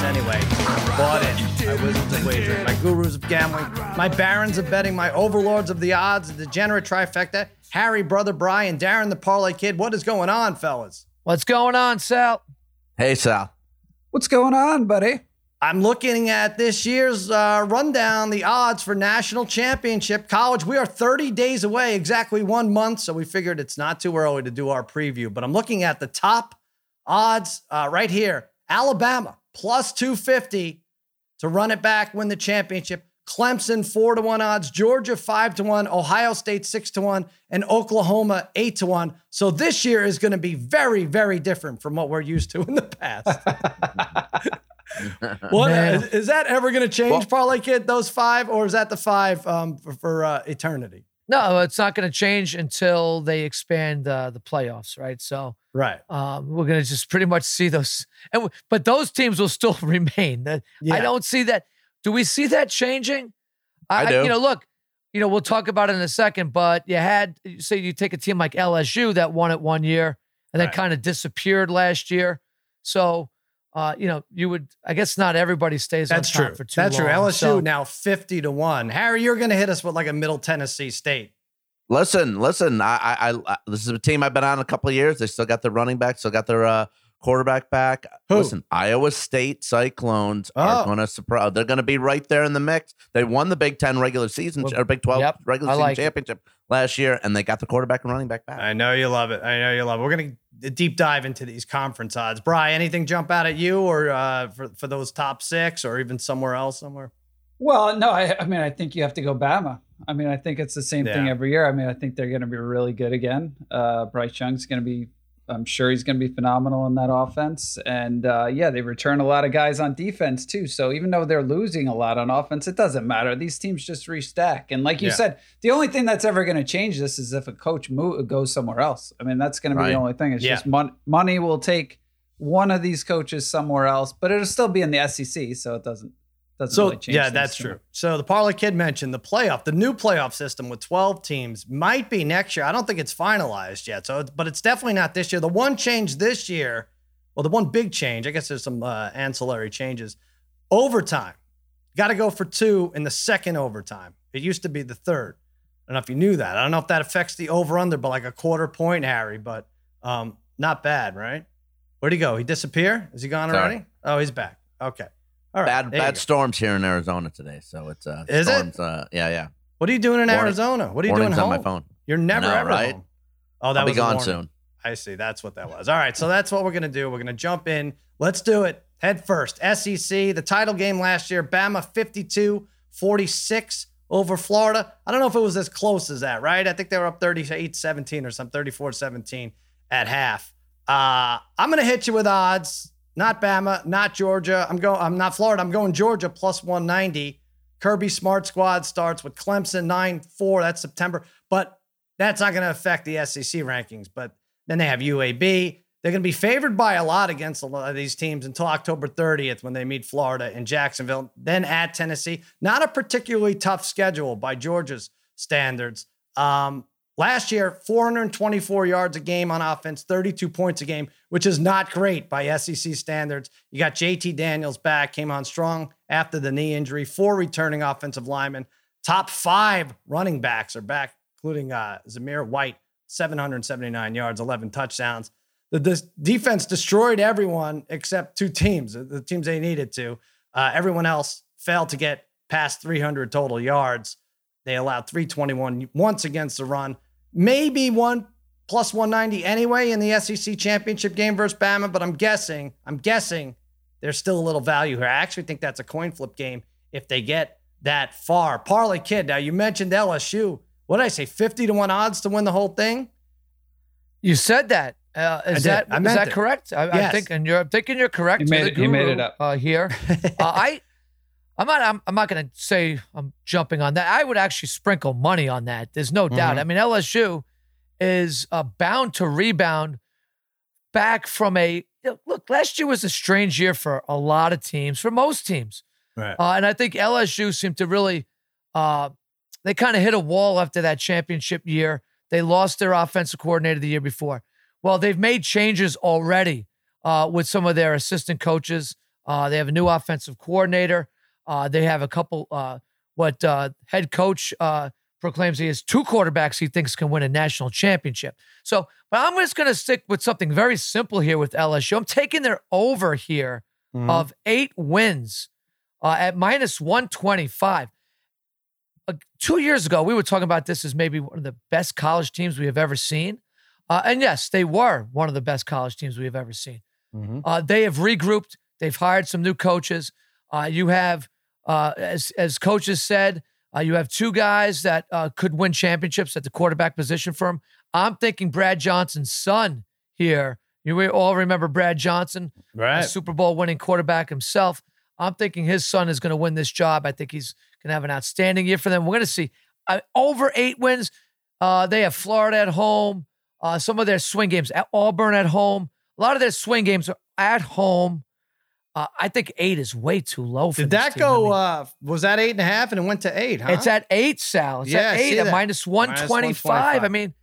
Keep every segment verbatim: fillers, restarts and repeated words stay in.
anyway. Bought in. My wizards of wagering. My gurus of gambling. My barons of betting. My overlords of the odds. The degenerate trifecta. Harry, Brother Brian, Darren the Parlay Kid. What is going on, fellas? What's going on, Sal? Hey, Sal. What's going on, buddy? I'm looking at this year's uh, rundown, the odds for national championship college. We are thirty days away, exactly one month, so we figured it's not too early to do our preview. But I'm looking at the top odds uh, right here. Alabama, plus two fifty to run it back, win the championship. Clemson, four to one odds. Georgia, five to one. Ohio State, six to one. And Oklahoma, eight to one. So this year is going to be very, very different from what we're used to in the past. What is, is that ever going to change, well, Parlay Kid, those five, or is that the five um, for, for uh, eternity? No, it's not going to change until they expand uh, the playoffs, right? So, right, um, we're going to just pretty much see those, and but those teams will still remain. Yeah. I don't see that. Do we see that changing? I, I do. You know, look, you know, we'll talk about it in a second, but you had, say, you take a team like L S U that won it one year and then right. kind of disappeared last year, so. Uh, you know, you would, I guess not everybody stays That's on top true. for too That's long. true. L S U so. now fifty to one. Harry, you're going to hit us with like a Middle Tennessee State. Listen, listen, I, I, I, this is a team I've been on a couple of years. They still got their running back, still got their uh, quarterback back. Who? Listen, Iowa State Cyclones oh. are going to surprise. They're going to be right there in the mix. They won the Big Ten regular season well, or Big twelve yep, regular I season like championship it. last year, and they got the quarterback and running back back. I know you love it. I know you love it. We're going to deep dive into these conference odds. Bri, anything jump out at you or uh, for, for those top six or even somewhere else somewhere? Well, no, I, I mean, I think you have to go Bama. I mean, I think it's the same yeah. thing every year. I mean, I think they're going to be really good again. Uh, Bryce Young's going to be, I'm sure he's going to be phenomenal in that offense. And uh, yeah, they return a lot of guys on defense too. So even though they're losing a lot on offense, it doesn't matter. These teams just restack. And like you yeah. said, the only thing that's ever going to change this is if a coach move, goes somewhere else. I mean, that's going to be right. the only thing. It's yeah. just mon- money will take one of these coaches somewhere else, but it'll still be in the S E C. So it doesn't, doesn't so, really change. Yeah, that's true. Much. So the Parlay Kid mentioned the playoff, the new playoff system with twelve teams might be next year. I don't think it's finalized yet. So, but it's definitely not this year. The one change this year, well, the one big change, I guess there's some uh, ancillary changes. Overtime. Got to go for two in the second overtime. It used to be the third. I don't know if you knew that. I don't know if that affects the over-under, but like a quarter point, Harry, but um, not bad, right? Where'd he go? He disappear? Is he gone Sorry. already? Oh, he's back. Okay. All right. Bad bad storms here in Arizona today, so it's uh Is storms, it? Uh, yeah, yeah. What are you doing in Warning. Arizona? What are you doing Warnings home? on my phone. You're never I know, ever right? home. Oh, that I'll was be a gone warning. soon. I see. That's what that was. All right. So that's what we're going to do. We're going to jump in. Let's do it. Head first. S E C, the title game last year, Bama fifty-two forty-six over Florida. I don't know if it was as close as that, right? I think they were up thirty-eight seventeen or something, thirty-four seventeen at half. Uh, I'm going to hit you with odds. Not Bama, not Georgia. I'm going. I'm not Florida. I'm going Georgia plus one ninety. Kirby Smart Squad starts with Clemson nine four. That's September, but that's not going to affect the S E C rankings. But then they have U A B. They're going to be favored by a lot against a lot of these teams until October thirtieth when they meet Florida in Jacksonville. Then at Tennessee. Not a particularly tough schedule by Georgia's standards. Um, Last year, four hundred twenty-four yards a game on offense, thirty-two points a game, which is not great by S E C standards. You got J T Daniels back, came on strong after the knee injury, four returning offensive linemen. Top five running backs are back, including uh, Zamir White, seven hundred seventy-nine yards, eleven touchdowns. The, the defense destroyed everyone except two teams, the teams they needed to. Uh, everyone else failed to get past three hundred total yards. They allowed three twenty-one once against the run. Maybe one plus one ninety anyway in the S E C championship game versus Bama, but I'm guessing, I'm guessing there's still a little value here. I actually think that's a coin flip game if they get that far. Parlay Kid, now you mentioned L S U. What did I say, fifty to one odds to win the whole thing? You said that. Uh, is that is that it. correct? I, Yes. I think, and you're I'm thinking you're correct. You made You're it- the you made guru, it up. uh, here. uh, I, I'm not. I'm, I'm not going to say I'm jumping on that. I would actually sprinkle money on that. There's no doubt. Mm-hmm. I mean, L S U is uh, bound to rebound back from a look. Last year was a strange year for a lot of teams, for most teams, Right. uh, and I think L S U seemed to really. Uh, they kind of hit a wall after that championship year. They lost their offensive coordinator the year before. Well, they've made changes already uh, with some of their assistant coaches. Uh, they have a new offensive coordinator. Uh, they have a couple, uh, what uh, head coach uh, proclaims he has two quarterbacks he thinks can win a national championship. So, but I'm just going to stick with something very simple here with L S U. I'm taking their over here mm-hmm. of eight wins uh, at minus one twenty-five. Uh, two years ago, we were talking about this as maybe one of the best college teams we have ever seen. Uh, and yes, they were one of the best college teams we have ever seen. Mm-hmm. Uh, they have regrouped. They've hired some new coaches. Uh, you have, uh, as as coaches said, uh, you have two guys that uh, could win championships at the quarterback position for them. I'm thinking Brad Johnson's son here. You all remember Brad Johnson, right? A Super Bowl winning quarterback himself. I'm thinking his son is going to win this job. I think he's going to have an outstanding year for them. We're going to see uh, over eight wins. Uh, they have Florida at home. Uh, some of their swing games at Auburn at home. A lot of their swing games are at home. Uh, I think eight is way too low for Did this that team. go, I mean, uh, was that eight and a half and it went to eight, huh? It's at eight, Sal. It's Yeah, at I eight see at that. minus one twenty-five. I mean,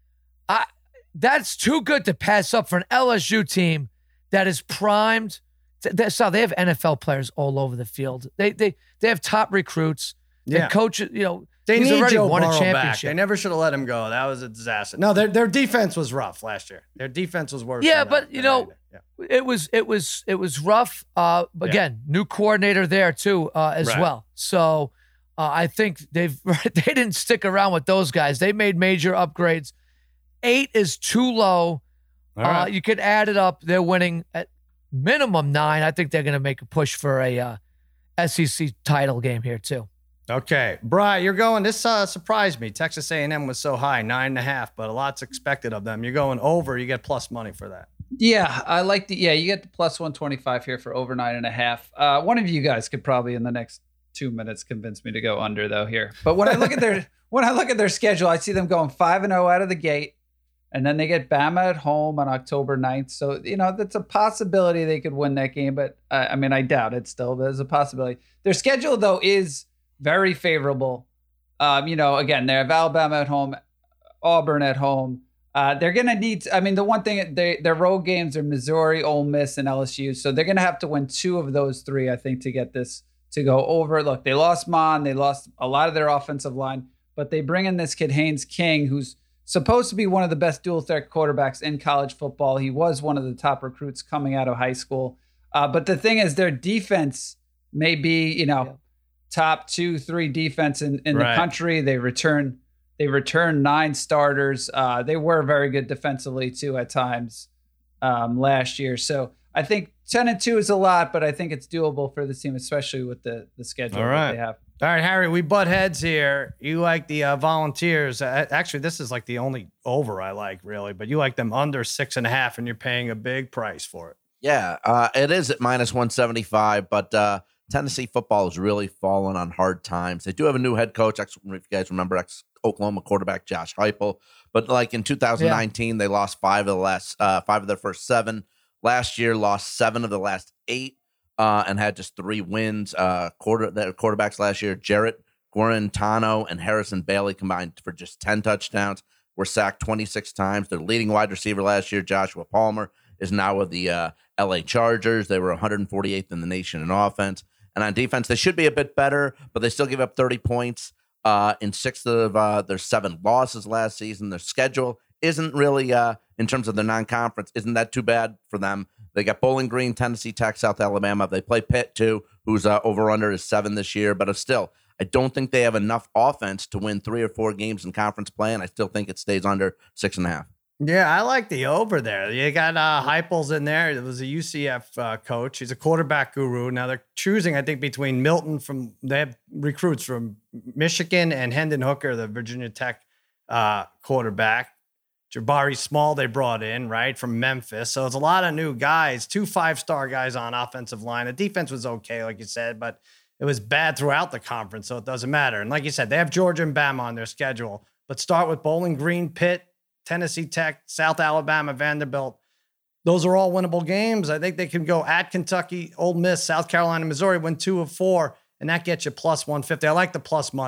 I, that's too good to pass up for an L S U team that is primed. They, Sal, they have N F L players all over the field. They they they have top recruits. Yeah. And coaches, you know, They he's need already Joe won a Burrow back. championship. They never should have let him go. That was a disaster. No, their their defense was rough last year. Their defense was worse. Yeah, than but that. you know, yeah. it was it was it was rough. Uh, again, yeah. new coordinator there too, uh, as right. well. So uh, I think they've they didn't stick around with those guys. They made major upgrades. Eight is too low. Uh, right. You could add it up. They're winning at minimum nine. I think they're going to make a push for a uh, S E C title game here too. Okay, Bri, you're going. This uh, surprised me. Texas A and M was so high, nine and a half, but a lot's expected of them. You're going over. You get plus money for that. Yeah, I like the. Yeah, you get the plus one twenty-five here for over nine and a half. Uh, one of you guys could probably in the next two minutes convince me to go under though here. But when I look at their when I look at their schedule, I see them going five and zero out of the gate, and then they get Bama at home on October ninth. So you know that's a possibility they could win that game, but uh, I mean I doubt it. Still, there's a possibility. Their schedule though is very favorable. Um, you know, again, they have Alabama at home, Auburn at home. Uh, they're going to need, I mean, the one thing, they, their road games are Missouri, Ole Miss, and L S U. So they're going to have to win two of those three, I think, to get this to go over. Look, they lost Mon. They lost a lot of their offensive line, but they bring in this kid, Haynes King, who's supposed to be one of the best dual threat quarterbacks in college football. He was one of the top recruits coming out of high school. Uh, but the thing is, their defense may be, you know, yeah. top two, three defense in, in right. the country. They return, they return nine starters. Uh, they were very good defensively too at times um, last year. So I think ten and two is a lot, but I think it's doable for this team, especially with the the schedule All right. that they have. All right, Harry, we butt heads here. You like the uh, Volunteers. Uh, actually, this is like the only over I like, really, but you like them under six and a half, and you're paying a big price for it. Yeah, uh, it is at minus one seventy-five, but uh, Tennessee football has really fallen on hard times. They do have a new head coach. If you guys remember, ex-Oklahoma quarterback Josh Heupel. But like in two thousand nineteen, yeah. they lost five of the last uh, five of their first seven. Last year, lost seven of the last eight, uh, and had just three wins. Uh, quarter their quarterbacks last year, Jarrett Guarantano and Harrison Bailey combined for just ten touchdowns. Were sacked twenty-six times. Their leading wide receiver last year, Joshua Palmer, is now with the uh, L A Chargers. They were one hundred forty-eighth in the nation in offense. And on defense, they should be a bit better, but they still give up thirty points uh, in six of uh, their seven losses last season. Their schedule isn't really, uh, in terms of their non-conference, isn't that too bad for them. They got Bowling Green, Tennessee Tech, South Alabama. They play Pitt, too, whose uh, over-under is seven this year. But still, I don't think they have enough offense to win three or four games in conference play, and I still think it stays under six and a half. Yeah, I like the over there. You got uh, Heupel's in there. It was a U C F uh, coach. He's a quarterback guru. Now they're choosing, I think, between Milton from they have recruits from Michigan and Hendon Hooker, the Virginia Tech uh, quarterback. Jabari Small they brought in, right, from Memphis. So it's a lot of new guys, two five-star guys on offensive line. The defense was okay, like you said, but it was bad throughout the conference, so it doesn't matter. And like you said, they have Georgia and Bama on their schedule. But start with Bowling Green, Pitt, Tennessee Tech, South Alabama, Vanderbilt. Those are all winnable games. I think they can go at Kentucky, Ole Miss, South Carolina, Missouri, win two of four, and that gets you plus one fifty. I like the plus money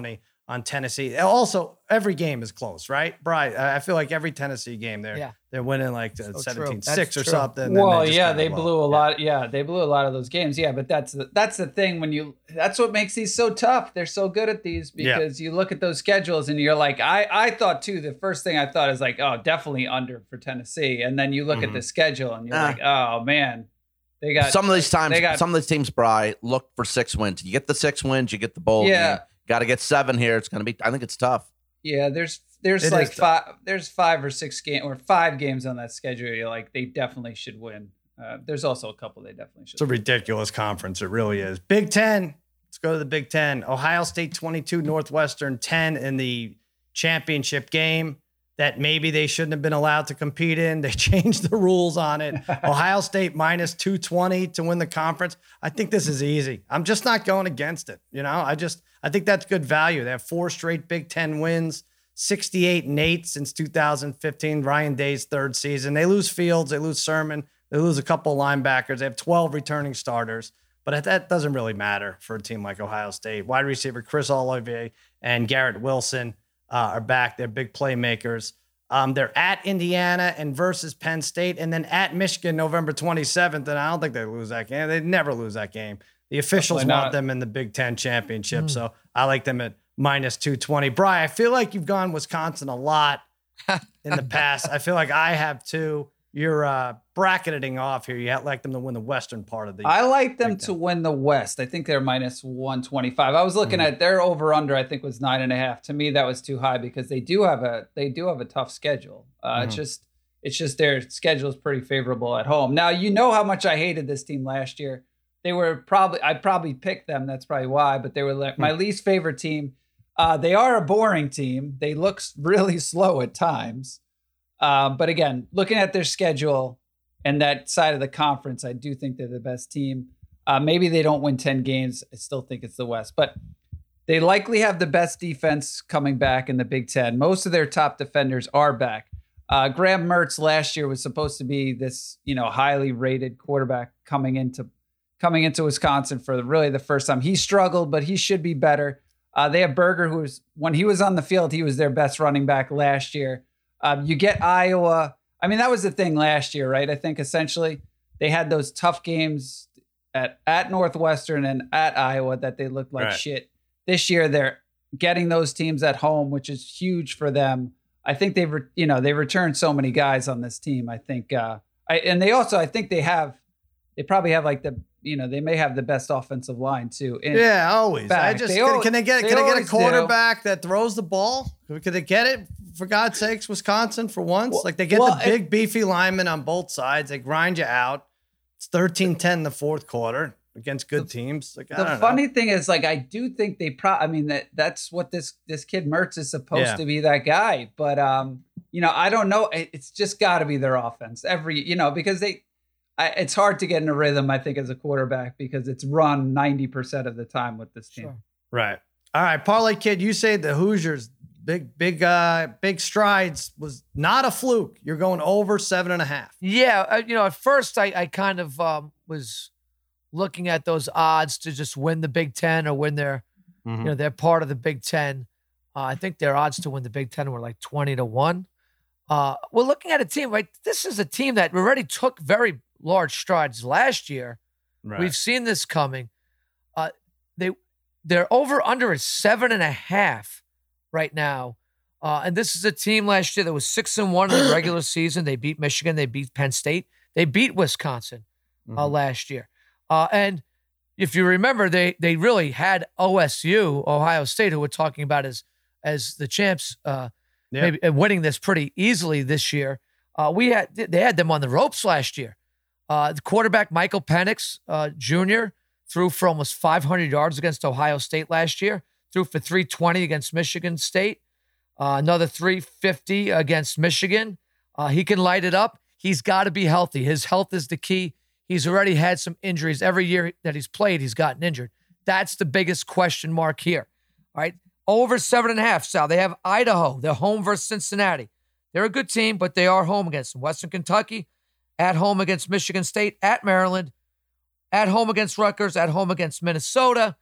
on Tennessee. Also, every game is close, right? Bri, I feel like every Tennessee game they're Yeah. they're winning like So seventeen six or true. something. and Well, they just yeah, kinda they blow. blew a Yeah. lot. Yeah, they blew a lot of those games. Yeah, but that's the, that's the thing when you. That's what makes these so tough. They're so good at these Yeah. because you look at those schedules and you're like, I I thought too. The first thing I thought is like, oh, definitely under for Tennessee, and then you look Mhm. at the schedule and you're Ah. like, oh man, they got Some of these times, they got- some of these teams, Bry, look for six wins. You get the six wins, you get the bowl Yeah. game. Got to get seven here. It's going to be. I think it's tough. Yeah, there's there's It like is tough. five there's five or six game or five games on that schedule. You're like they definitely should win. Uh, there's also a couple they definitely should. It's a ridiculous conference. It really is. Big Ten. Let's go to the Big Ten. Ohio State twenty-two, Northwestern ten in the championship game that maybe they shouldn't have been allowed to compete in. They changed the rules on it. Ohio State minus two twenty to win the conference. I think this is easy. I'm just not going against it. You know, I just, I think that's good value. They have four straight Big Ten wins, sixty-eight and eight since two thousand fifteen, Ryan Day's third season. They lose Fields, they lose Sermon, they lose a couple of linebackers. They have twelve returning starters, but that doesn't really matter for a team like Ohio State. Wide receiver Chris Olave and Garrett Wilson uh, are back. They're big playmakers. Um, they're at Indiana and versus Penn State, and then at Michigan November twenty-seventh. And I don't think they lose that game. They never lose that game. The officials Definitely want not. them in the Big Ten championship, so I like them at minus two twenty. Bri, I feel like you've gone Wisconsin a lot in the past. I feel like I have too. You're uh, bracketing off here. You like them to win the western part of the. I like them Big to Ten. win the West. I think they're minus one twenty-five. I was looking Mm-hmm. at their over under. I think was nine and a half. To me, that was too high because they do have a they do have a tough schedule. Uh, It's Mhm. just it's just their schedule is pretty favorable at home. Now you know how much I hated this team last year. They were probably I probably picked them. That's probably why. But they were like my least favorite team. Uh, they are a boring team. They look s- really slow at times. Uh, but again, looking at their schedule and that side of the conference, I do think they're the best team. Uh, maybe they don't win ten games. I still think it's the West, but they likely have the best defense coming back in the Big Ten. Most of their top defenders are back. Uh, Graham Mertz last year was supposed to be this, you know, highly rated quarterback coming into coming into Wisconsin for really the first time. He struggled, but he should be better. Uh, they have Berger, who was when he was on the field, he was their best running back last year. Um, you get Iowa. I mean, that was the thing last year, right? I think essentially they had those tough games at, at Northwestern and at Iowa that they looked like Right. shit. This year, they're getting those teams at home, which is huge for them. I think they've, re- you know, they returned so many guys on this team. I think, uh, I, and they also, I think they have, they probably have like the, you know, they may have the best offensive line too. And Yeah, always. I back. just They can, al- can they get they can they get a always do. quarterback that throws the ball? Could they get it for God's sakes, Wisconsin for once? Well- like they get well, the big beefy linemen on both sides. They grind you out. It's thirteen ten in the fourth quarter against good teams. Like I the don't funny know. thing is, like, I do think they pro. I mean, that that's what this this kid Mertz is supposed Yeah. to be, that guy. But um, you know, I don't know. It- It's just got to be their offense every, you know, because they. I, it's hard to get in a rhythm, I think, as a quarterback because it's run ninety percent of the time with this team. Sure. Right. All right, Parlay Kid, you say the Hoosiers big big uh big strides was not a fluke. You're going over seven and a half. Yeah, uh, you know, at first I, I kind of um, was looking at those odds to just win the Big Ten or win their, Mhm. you know, they're part of the Big Ten. Uh, I think their odds to win the Big Ten were like twenty to one. Uh, we're looking at a team, right? This is a team that already took very large strides last year. Right. We've seen this coming. Uh, they their over under is seven and a half right now, uh, and this is a team last year that was six and one in the regular season. They beat Michigan, they beat Penn State, they beat Wisconsin uh, Mhm. last year. Uh, and if you remember, they they really had O S U, Ohio State, who we're talking about as as the champs, uh, Yeah. maybe and winning this pretty easily this year. Uh, we had they had them on the ropes last year. Uh, the quarterback, Michael Penix uh, Junior, threw for almost five hundred yards against Ohio State last year, threw for three twenty against Michigan State, uh, another three fifty against Michigan. Uh, he can light it up. He's got to be healthy. His health is the key. He's already had some injuries. Every year that he's played, he's gotten injured. That's the biggest question mark here. All right. Over seven and a half, Sal. They have Idaho. They're home versus Cincinnati. They're a good team, but they are home against them. Western Kentucky, at home against Michigan State, at Maryland, at home against Rutgers, at home against Minnesota.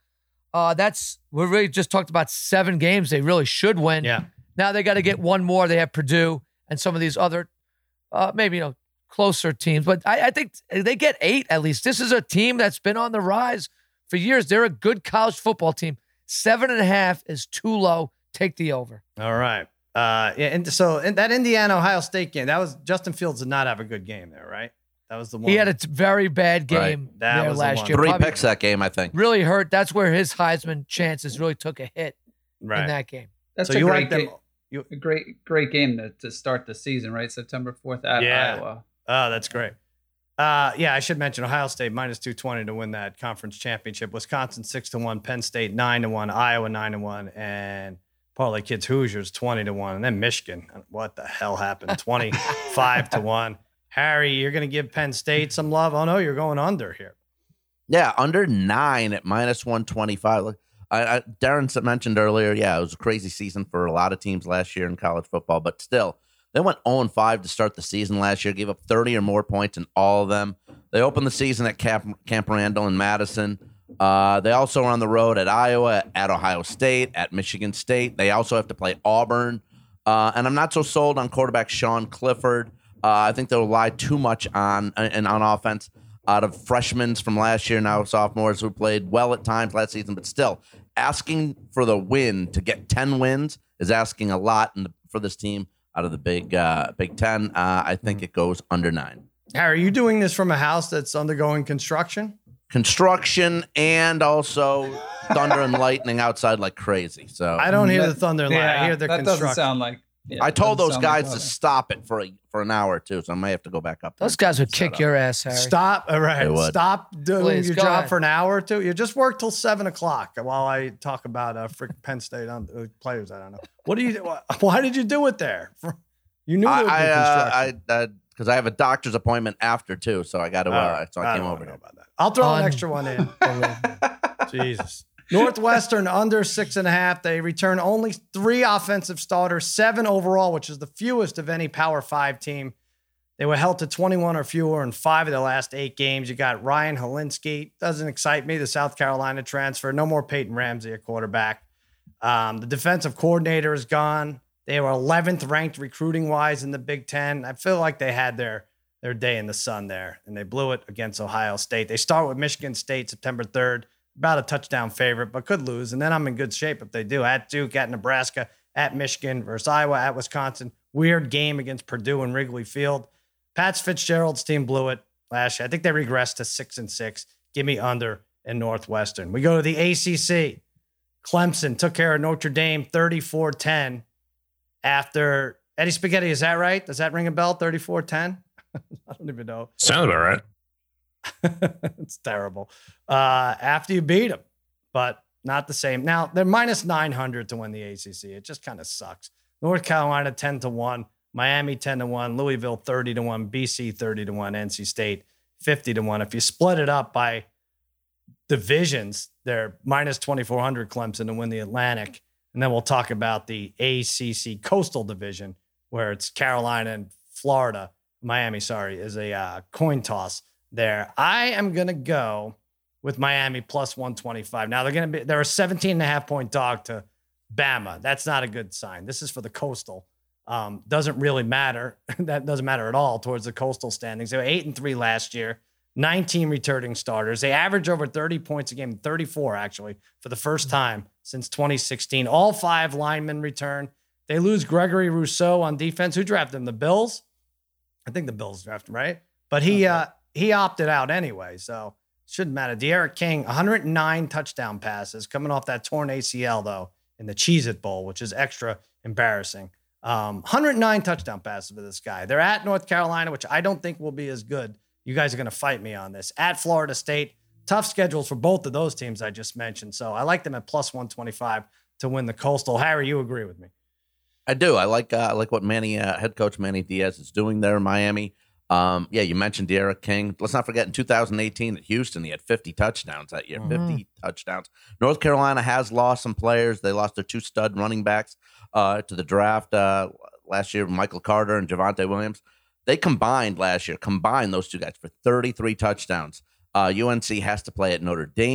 Uh, that's we really just talked about seven games they really should win. Yeah. Now they got to get one more. They have Purdue and some of these other, uh, maybe you know, closer teams. But I, I think they get eight at least. This is a team that's been on the rise for years. They're a good college football team. Seven and a half is too low. Take the over. All right. Uh, yeah, and so in that Indiana Ohio State game, that was Justin Fields did not have a good game there, right? That was the one. He had a t- very bad game Right. That there was the last one. year. Three Probably picks that game, I think. really hurt. That's where his Heisman chances really took a hit right. in that game. That's So a you great like them? game. You, A great, great game to, to start the season, right? September fourth at Yeah. Iowa. oh, that's great. Uh, yeah, I should mention Ohio State minus two twenty to win that conference championship. Wisconsin six to one, Penn State nine to one, Iowa nine to one, and Parlay Kids Hoosiers twenty to one, and then Michigan. What the hell happened? Twenty five to one. Harry, you're going to give Penn State some love. Oh no, you're going under here. Yeah, under nine at minus one twenty-five. Look, I, I, Darren mentioned earlier, yeah, it was a crazy season for a lot of teams last year in college football, but still, they went oh and five to start the season last year, gave up thirty or more points in all of them. They opened the season at Camp, Camp Randall in Madison. Uh, they also are on the road at Iowa, at Ohio State, at Michigan State. They also have to play Auburn. Uh, and I'm not so sold on quarterback Sean Clifford. Uh, I think they'll rely too much on and on offense out of freshmen from last year, now sophomores who played well at times last season, but still asking for the win to get ten wins is asking a lot in the, for this team out of the Big uh, Big Ten. Uh, I think it goes under nine. Harry, are you doing this from a house that's undergoing construction? Construction and also thunder and lightning outside like crazy. So I don't hear That- the thunder and lightning. I hear the that construction. doesn't sound like. yeah, I told doesn't those sound guys like to weather. stop it for a, for an hour or two, so I may have to go back up. there Those guys would and kick set your up. ass, Harry. Stop. All right. They would. Stop doing Please, your go job ahead. for an hour or two. You just work till seven o'clock while I talk about uh, freaking Penn State on, uh, players. I don't know. What do you? wh- Why did you do it there? For- You knew there would be I, uh, construction. I, because I have a doctor's appointment after too, so I got to. All Uh, right. so I came don't over know here. about that. I'll throw an Un- extra one in. Jesus. Northwestern under six and a half. They return only three offensive starters, seven overall, which is the fewest of any Power Five team. They were held to twenty-one or fewer in five of their last eight games. You got Ryan Helinski. Doesn't excite me. The South Carolina transfer. No more Peyton Ramsey at quarterback. Um, the defensive coordinator is gone. They were eleventh ranked recruiting wise in the Big Ten. I feel like they had their their day in the sun there, and they blew it against Ohio State. They start with Michigan State September third, about a touchdown favorite, but could lose. And then I'm in good shape if they do. At Duke, at Nebraska, at Michigan versus Iowa, at Wisconsin. Weird game against Purdue and Wrigley Field. Pat's Fitzgerald's team blew it last year. I think they regressed to six and six. Give me under in Northwestern. We go to the A C C. Clemson took care of Notre Dame thirty-four ten after Eddie Spaghetti. Is that right? Does that ring a bell? thirty-four ten? I don't even know. Sounds about right. It's terrible. Uh, after you beat them, but not the same. Now they're minus nine hundred to win the A C C. It just kind of sucks. North Carolina ten to one, Miami ten to one, Louisville thirty to one, B C thirty to one, N C State fifty to one. If you split it up by divisions, they're minus twenty-four hundred Clemson to win the Atlantic. And then we'll talk about the A C C Coastal Division, where it's Carolina and Florida. Miami, sorry, is a uh, coin toss there. I am going to go with Miami plus one twenty-five. Now they're going to be, they're a seventeen and a half point dog to Bama. That's not a good sign. This is for the Coastal. Um, doesn't really matter. That doesn't matter at all towards the Coastal standings. They were eight and three last year, nineteen returning starters. They average over thirty points a game, thirty-four actually, for the first time since twenty sixteen. All five linemen return. They lose Gregory Rousseau on defense. Who drafted him? The Bills? I think the Bills drafted him, right? But he Okay. uh, he opted out anyway, so shouldn't matter. De'Aaron King, one hundred nine touchdown passes, coming off that torn A C L, though, in the Cheez-It Bowl, which is extra embarrassing. Um, one hundred nine touchdown passes for this guy. They're at North Carolina, which I don't think will be as good. You guys are going to fight me on this. At Florida State, tough schedules for both of those teams I just mentioned. So I like them at plus one twenty-five to win the Coastal. Harry, you agree with me? I do. I like uh, I like what Manny uh, head coach Manny Diaz is doing there in Miami. Um, yeah, you mentioned De'Aaron King. Let's not forget in two thousand eighteen at Houston, he had fifty touchdowns that year. Mhm. fifty touchdowns. North Carolina has lost some players. They lost their two stud running backs uh, to the draft uh, last year, Michael Carter and Javonte Williams. They combined last year, combined those two guys for thirty-three touchdowns. Uh, U N C has to play at Notre Dame.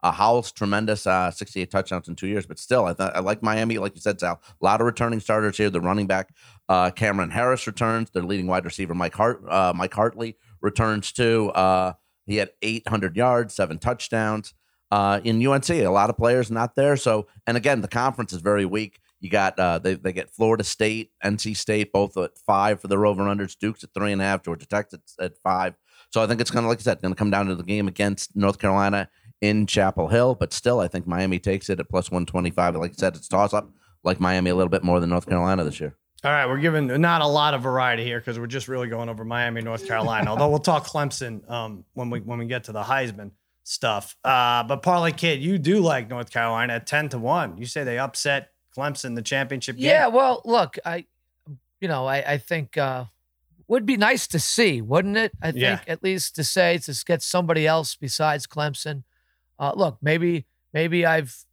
Uh, Howell's tremendous, uh, sixty-eight touchdowns in two years, but still, I, th- I like Miami. Like you said, Sal, a lot of returning starters here. The running back uh, Cameron Harris returns. Their leading wide receiver Mike Hart, uh, Mike Hartley returns too. Uh, he had eight hundred yards, seven touchdowns. Uh, in U N C, a lot of players not there. So, and again, the conference is very weak. You got uh, they they get Florida State, N C State, both at five for the over unders. Duke's at three and a half. Georgia Tech's at, at five. So I think it's going to, like I said, going to come down to the game against North Carolina in Chapel Hill. But still, I think Miami takes it at plus one twenty-five. Like I said, it's toss up. Like Miami a little bit more than North Carolina this year. All right, we're giving not a lot of variety here because we're just really going over Miami, North Carolina. Although we'll talk Clemson um, when we when we get to the Heisman stuff. Uh, but Parlay Kid, you do like North Carolina at ten to one. You say they upset Clemson the championship game. Yeah, well, look, I, you know, I, I think uh, would be nice to see, wouldn't it? I think Yeah. at least to say to get somebody else besides Clemson. Uh, look, maybe maybe I've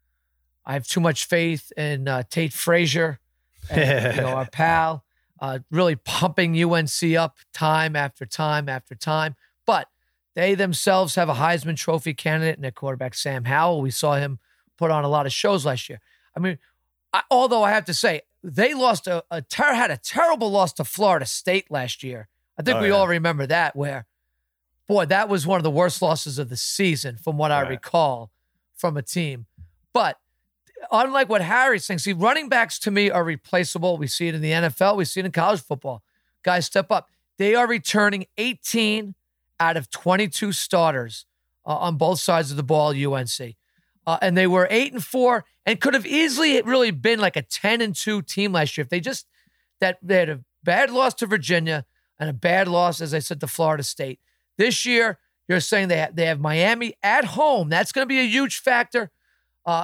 I have too much faith in uh, Tate Frazier, and, you know, our pal, uh, really pumping U N C up time after time after time. But they themselves have a Heisman Trophy candidate in their quarterback, Sam Howell. We saw him put on a lot of shows last year. I mean, I, although I have to say, they lost a, a ter- had a terrible loss to Florida State last year. I think Oh, we yeah. all remember that, where, boy, that was one of the worst losses of the season from what I Right. recall from a team. But unlike what Harry's saying, see, running backs to me are replaceable. We see it in the N F L. We see it in college football. Guys step up. They are returning eighteen out of twenty-two starters uh, on both sides of the ball, U N C. Uh, and they were eight and four and could have easily really been like a ten and two team last year if they just, that they had a bad loss to Virginia and a bad loss, as I said, to Florida State. This year, you're saying they have, they have Miami at home. That's going to be a huge factor. Uh,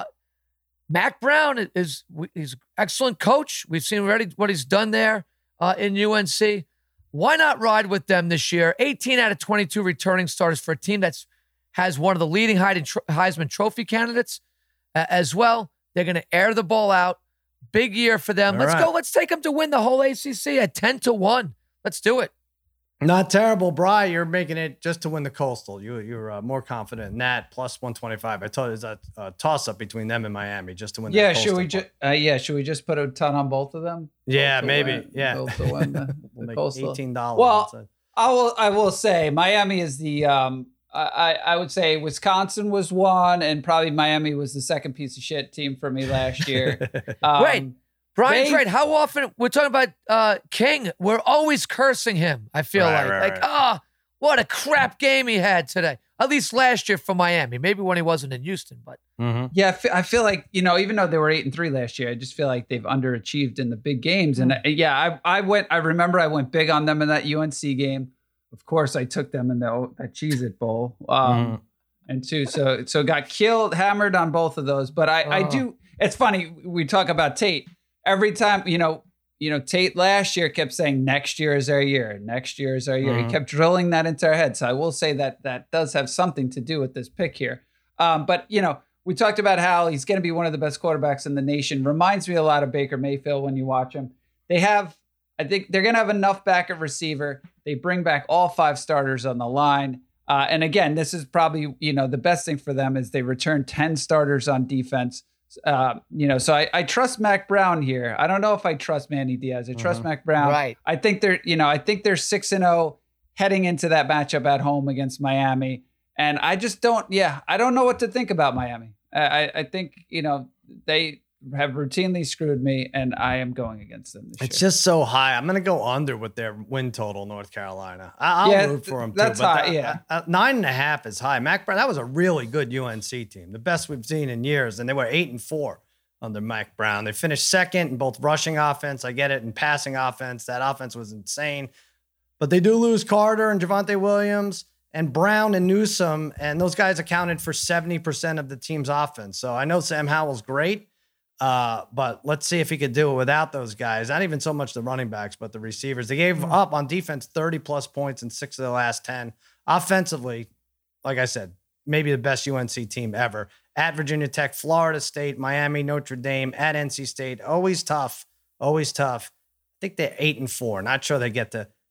Mac Brown is he's an excellent coach. We've seen already what he's done there uh, in U N C. Why not ride with them this year? eighteen out of twenty-two returning starters for a team that's has one of the leading Heisman Trophy candidates uh, as well. They're going to air the ball out. Big year for them. All Let's right. go. Let's take them to win the whole A C C at ten to one. Let's do it. Not terrible, Bry. You're making it just to win the Coastal. You, you're uh, more confident in that. Plus one twenty-five. I told you it's a, a toss-up between them and Miami just to win Yeah, the Coastal. should we just uh, yeah, should we just put a ton on both of them? Yeah, Both to maybe. win- Yeah. both to win the, We'll the make Coastal. eighteen dollars. Well, I will I will say Miami is the um I, I I would say Wisconsin was one and probably Miami was the second piece of shit team for me last year. Um, Wait. Brian's they- right. How often we're talking about uh, King? We're always cursing him. I feel Right, like, right, like, right. ah, what a crap game he had today. At least last year for Miami. Maybe when he wasn't in Houston, but mm-hmm. Yeah, I fe- I feel like, you know, even though they were eight and three last year, I just feel like they've underachieved in the big games. And uh, yeah, I I went I remember I went big on them in that U N C game. Of course, I took them in the that Cheez-It Bowl. Um Mhm. and two. So so got killed, hammered on both of those. But I, I Oh. do it's funny, we talk about Tate. Every time, you know, you know, Tate last year kept saying next year is our year. Next year is our year. Mhm. He kept drilling that into our head. So I will say that that does have something to do with this pick here. Um, but you know, we talked about how he's going to be one of the best quarterbacks in the nation. Reminds me a lot of Baker Mayfield when you watch him. They have, I think they're going to have enough back at receiver. They bring back all five starters on the line. Uh, and again, this is probably, you know, the best thing for them is they return ten starters on defense. Uh, you know, so I, I trust Mac Brown here. I don't know if I trust Manny Diaz. I trust Mhm. Mac Brown. Right. I think they're, you know, I think they're six and oh heading into that matchup at home against Miami. And I just don't, yeah, I don't know what to think about Miami. I, I, I think, you know, they have routinely screwed me and I am going against them this It's year. just so high. I'm going to go under with their win total, North Carolina. I- I'll Yeah, root for them too. that's but high, the- yeah. uh, nine and a half is high. Mac Brown, that was a really good U N C team, the best we've seen in years, and they were eight and four under Mac Brown. They finished second in both rushing offense. I get it, and passing offense. That offense was insane, but they do lose Carter and Javonte Williams and Brown and Newsome, and those guys accounted for seventy percent of the team's offense. So I know Sam Howell's great. Uh, but let's see if he could do it without those guys. Not even so much the running backs, but the receivers. They gave up on defense thirty plus points in six of the last ten. Offensively, like I said, maybe the best U N C team ever. At Virginia Tech, Florida State, Miami, Notre Dame, at N C State. Always tough. Always tough. I think they're eight and four. Not sure they get to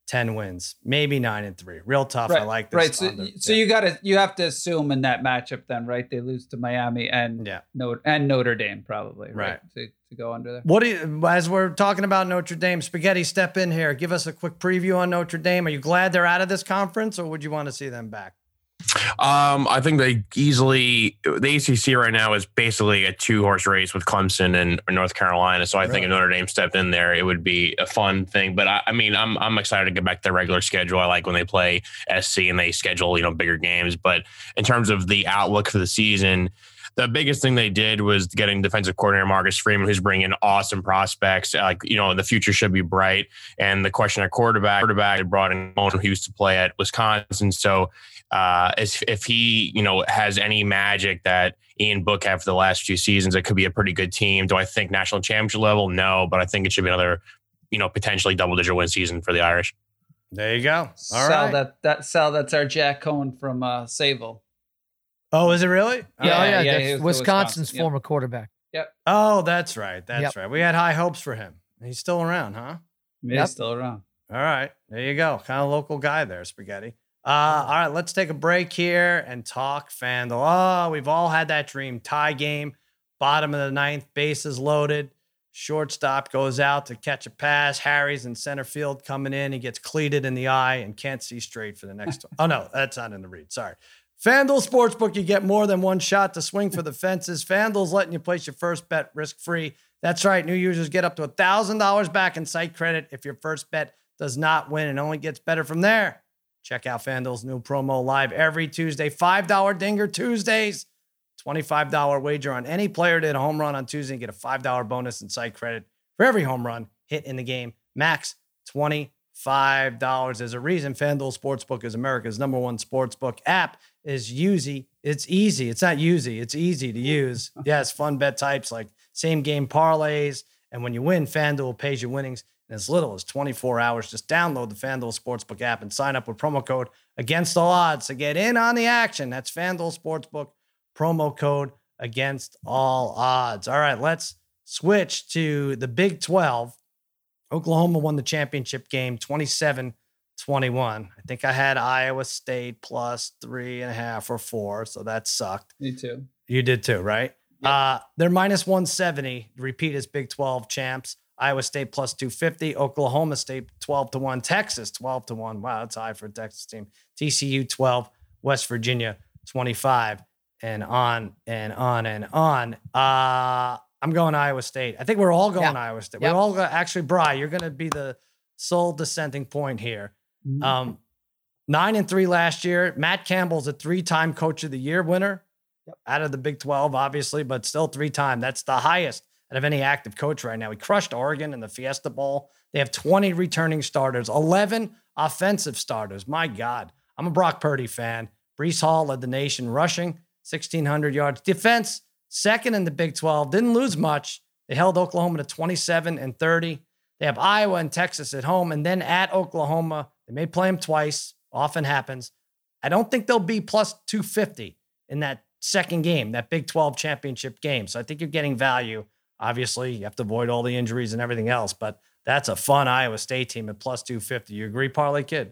ten wins, maybe nine and three. Real tough. Right, I like this. right. So, under. so yeah. you got to you have to assume in that matchup then, right? They lose to Miami and Yeah. Notre and Notre Dame probably, right? Right. To, to go under there. What do you, as we're talking about Notre Dame, Spaghetti, step in here. Give us a quick preview on Notre Dame. Are you glad they're out of this conference, or would you want to see them back? Um, I think they easily the A C C right now is basically a two horse race with Clemson and North Carolina. So I Really? think if Notre Dame stepped in there, it would be a fun thing. But I, I mean, I'm I'm excited to get back to their regular schedule. I like when they play S C and they schedule you know bigger games. But in terms of the outlook for the season, the biggest thing they did was getting defensive coordinator Marcus Freeman, who's bringing awesome prospects. Like, you know, the future should be bright. And the question at quarterback, quarterback had brought in Moan, who used to play at Wisconsin. So uh, as, if he, you know, has any magic that Ian Book had for the last few seasons, it could be a pretty good team. Do I think national championship level? No, but I think it should be another, you know, potentially double digit win season for the Irish. There you go. All Sal, right. that that Sal, that's our Jack Cohen from uh, Sable. Oh, is it really? Yeah, oh, yeah, yeah, that's he was the Wisconsin's Wisconsin, yeah. former quarterback. Oh, that's right. That's Yep. right. We had high hopes for him. He's still around, huh? He's Yep. still around. All right. There you go. Kind of local guy there, Spaghetti. Uh, all right, let's take a break here and talk FanDuel. Oh, we've all had that dream. Tie game, bottom of the ninth, bases loaded. Shortstop goes out to catch a pass. Harry's in center field coming in. He gets cleated in the eye and can't see straight for the next one. Oh, no, that's not in the read. Sorry. FanDuel Sportsbook, you get more than one shot to swing for the fences. FanDuel's letting you place your first bet risk-free. That's right. New users get up to one thousand dollars back in site credit if your first bet does not win, and only gets better from there. Check out FanDuel's new promo live every Tuesday. five dollar Dinger Tuesdays. twenty-five dollar wager on any player to hit a home run on Tuesday and get a five dollar bonus in site credit for every home run hit in the game. Max twenty-five dollars. There's a reason FanDuel Sportsbook is America's number one sportsbook app. Is easy. It's easy. It's not easy. It's easy to use. Yes, fun bet types like same game parlays. And when you win, FanDuel pays you winnings in as little as twenty-four hours. Just download the FanDuel Sportsbook app and sign up with promo code Against All Odds to get in on the action. That's FanDuel Sportsbook, promo code Against All Odds. All right, let's switch to the Big twelve. Oklahoma won the championship game twenty-seven twenty-one. I think I had Iowa State plus three and a half or four, so that sucked. Me too. You did too, right? Yep. Uh, they're minus one seventy, repeat as Big twelve champs. Iowa State plus two fifty, Oklahoma State twelve to one, Texas twelve to one. Wow, that's high for a Texas team. T C U twelve, West Virginia twenty-five, and on and on and on. Uh, I'm going Iowa State. I think we're all going Yeah. Iowa State. Yep. We're all going, actually, Bri, you're going to be the sole dissenting point here. Um, nine and three last year. Matt Campbell's a three-time Coach of the Year winner out of the Big twelve, obviously, but still three-time. That's the highest out of any active coach right now. He crushed Oregon in the Fiesta Bowl. They have twenty returning starters, eleven offensive starters. My God, I'm a Brock Purdy fan. Breece Hall led the nation rushing, sixteen hundred yards. Defense, second in the Big twelve. Didn't lose much. They held Oklahoma to twenty-seven and thirty. They have Iowa and Texas at home, and then at Oklahoma. They may play them twice. Often happens. I don't think they'll be plus two fifty in that second game, that Big twelve championship game. So I think you're getting value. Obviously, you have to avoid all the injuries and everything else, but that's a fun Iowa State team at plus two fifty. You agree, Parlay Kid?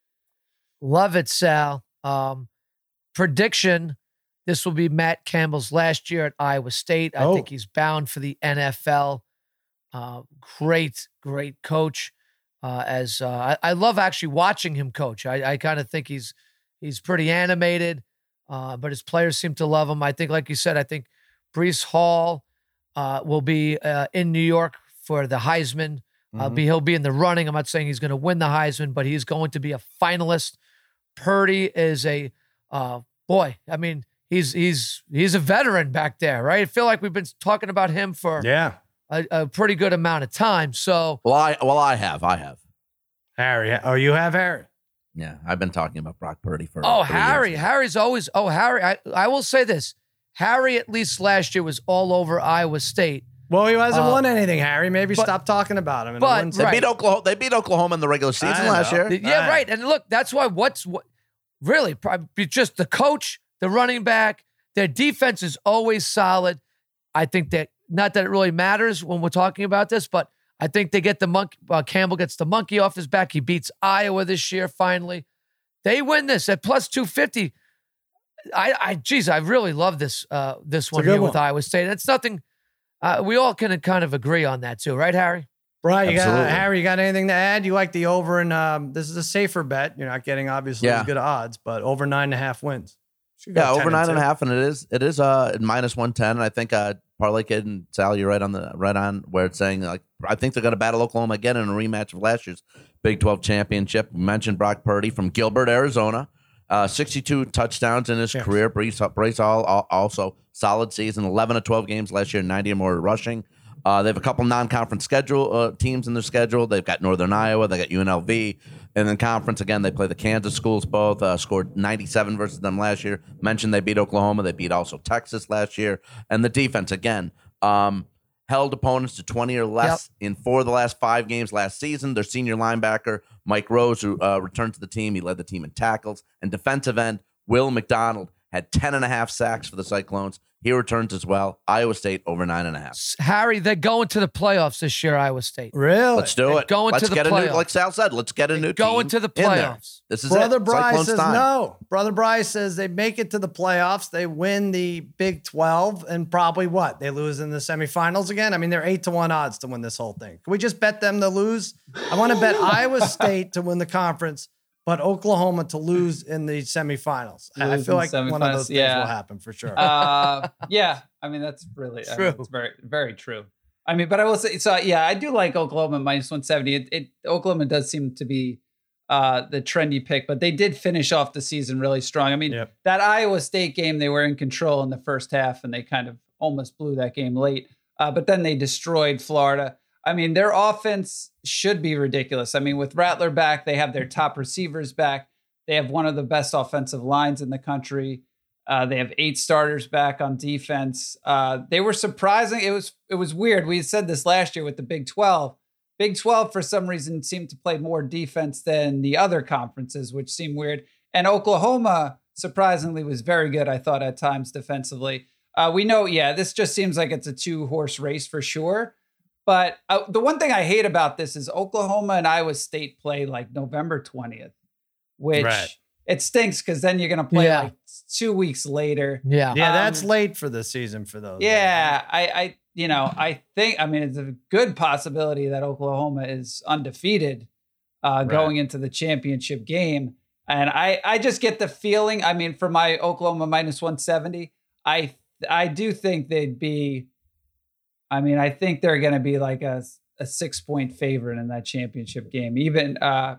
Love it, Sal. Um, prediction, this will be Matt Campbell's last year at Iowa State. I Oh. think he's bound for the N F L. Uh, great, great coach. Uh, as uh, I, I love actually watching him coach. I, I kind of think he's he's pretty animated, uh, but his players seem to love him. I think, like you said, I think Breece Hall uh, will be uh, in New York for the Heisman. Uh, Mhm. be he'll be in the running. I'm not saying he's going to win the Heisman, but he's going to be a finalist. Purdy is a uh, boy. I mean, he's he's he's a veteran back there, right? I feel like we've been talking about him for Yeah. a, a pretty good amount of time. So Well, I well I have I have. Harry. Oh, you have Harry? Yeah, I've been talking about Brock Purdy for. oh, three Harry, years. Harry's always oh Harry. I, I will say this: Harry, at least last year, was all over Iowa State. Well, he hasn't Uh, won anything, Harry. Maybe but- stop talking about him. and but- win They some- beat Oklahoma. They beat Oklahoma in the regular season I last know. year. Yeah, Right. right. And look, that's why what's what really probably just the coach, the running back, their defense is always solid. I think that not that it really matters when we're talking about this, but I think they get the monkey. Uh, Campbell gets the monkey off his back. He beats Iowa this year. Finally, they win this at plus two fifty. I, I, geez, I really love this. Uh, this one here one. with Iowa State. That's nothing. Uh, we all can kind of agree on that too, right, Harry? Right, you got Absolutely. Harry. You got anything to add? You like the over, and um, this is a safer bet. You're not getting obviously Yeah. as good odds, but over nine and a half wins. Should go Yeah, ten over nine and two. a half, and it is it is uh at minus one ten. And I think uh Parlay Kid and Sal, you're right on the right on where it's saying like I think they're going to battle Oklahoma again in a rematch of last year's Big twelve championship. We mentioned Brock Purdy from Gilbert, Arizona, uh, sixty-two touchdowns in his Yeah. career. Brace, Brace all, all also solid season, eleven to twelve games last year, ninety or more rushing. Uh, they have a couple non-conference schedule uh, teams in their schedule. They've got Northern Iowa, they got U N L V, and then conference again. They play the Kansas schools both. Uh, scored ninety-seven versus them last year. Mentioned they beat Oklahoma. They beat also Texas last year. And the defense again um, held opponents to twenty or less in four of the last five games last season. Their senior linebacker Mike Rose, who uh, returned to the team, he led the team in tackles. And defensive end Will McDonald had ten and a half sacks for the Cyclones. He returns as well. Iowa State over nine and a half. Harry, they're going to the playoffs this year, Iowa State. Really? Let's do They're it. going let's to the get a new, playoffs. like Sal said, let's get a new Going team to the in there. playoffs. This is Brother it. Bryce Cyclones says time. no. Brother Bryce says they make it to the playoffs. They win the Big twelve and probably what? They lose in the semifinals again? I mean, they're eight to one odds to win this whole thing. Can we just bet them to lose? I want to bet Iowa State to win the conference, but Oklahoma to lose in the semifinals. I- I Lose feel in like one of semifinals, those things yeah. will happen for sure. uh, yeah, I mean that's really I mean, True. it's very very true. I mean, but I will say so. Yeah, I do like Oklahoma minus one seventy. It, it Oklahoma does seem to be uh, the trendy pick, but they did finish off the season really strong. I mean, Yep. that Iowa State game, they were in control in the first half, and they kind of almost blew that game late. Uh, but then they destroyed Florida. I mean, their offense should be ridiculous. I mean, with Rattler back, they have their top receivers back. They have one of the best offensive lines in the country. Uh, they have eight starters back on defense. Uh, they were surprising. It was it was weird. We said this last year with the Big twelve. Big twelve, for some reason, seemed to play more defense than the other conferences, which seemed weird. And Oklahoma, surprisingly, was very good, I thought, at times defensively. Uh, we know, yeah, this just seems like it's a two-horse race for sure. But uh, the one thing I hate about this is Oklahoma and Iowa State play like November twentieth, which Right. it stinks because then you're going to play Yeah. like two weeks later. Yeah. yeah, um, that's late for the season for those. Yeah, I, I, you know, I think, I mean, it's a good possibility that Oklahoma is undefeated uh, Right. going into the championship game. And I, I just get the feeling, I mean, for my Oklahoma minus one seventy, I, I do think they'd be, I mean, I think they're going to be like a, a six point favorite in that championship game. Even, uh,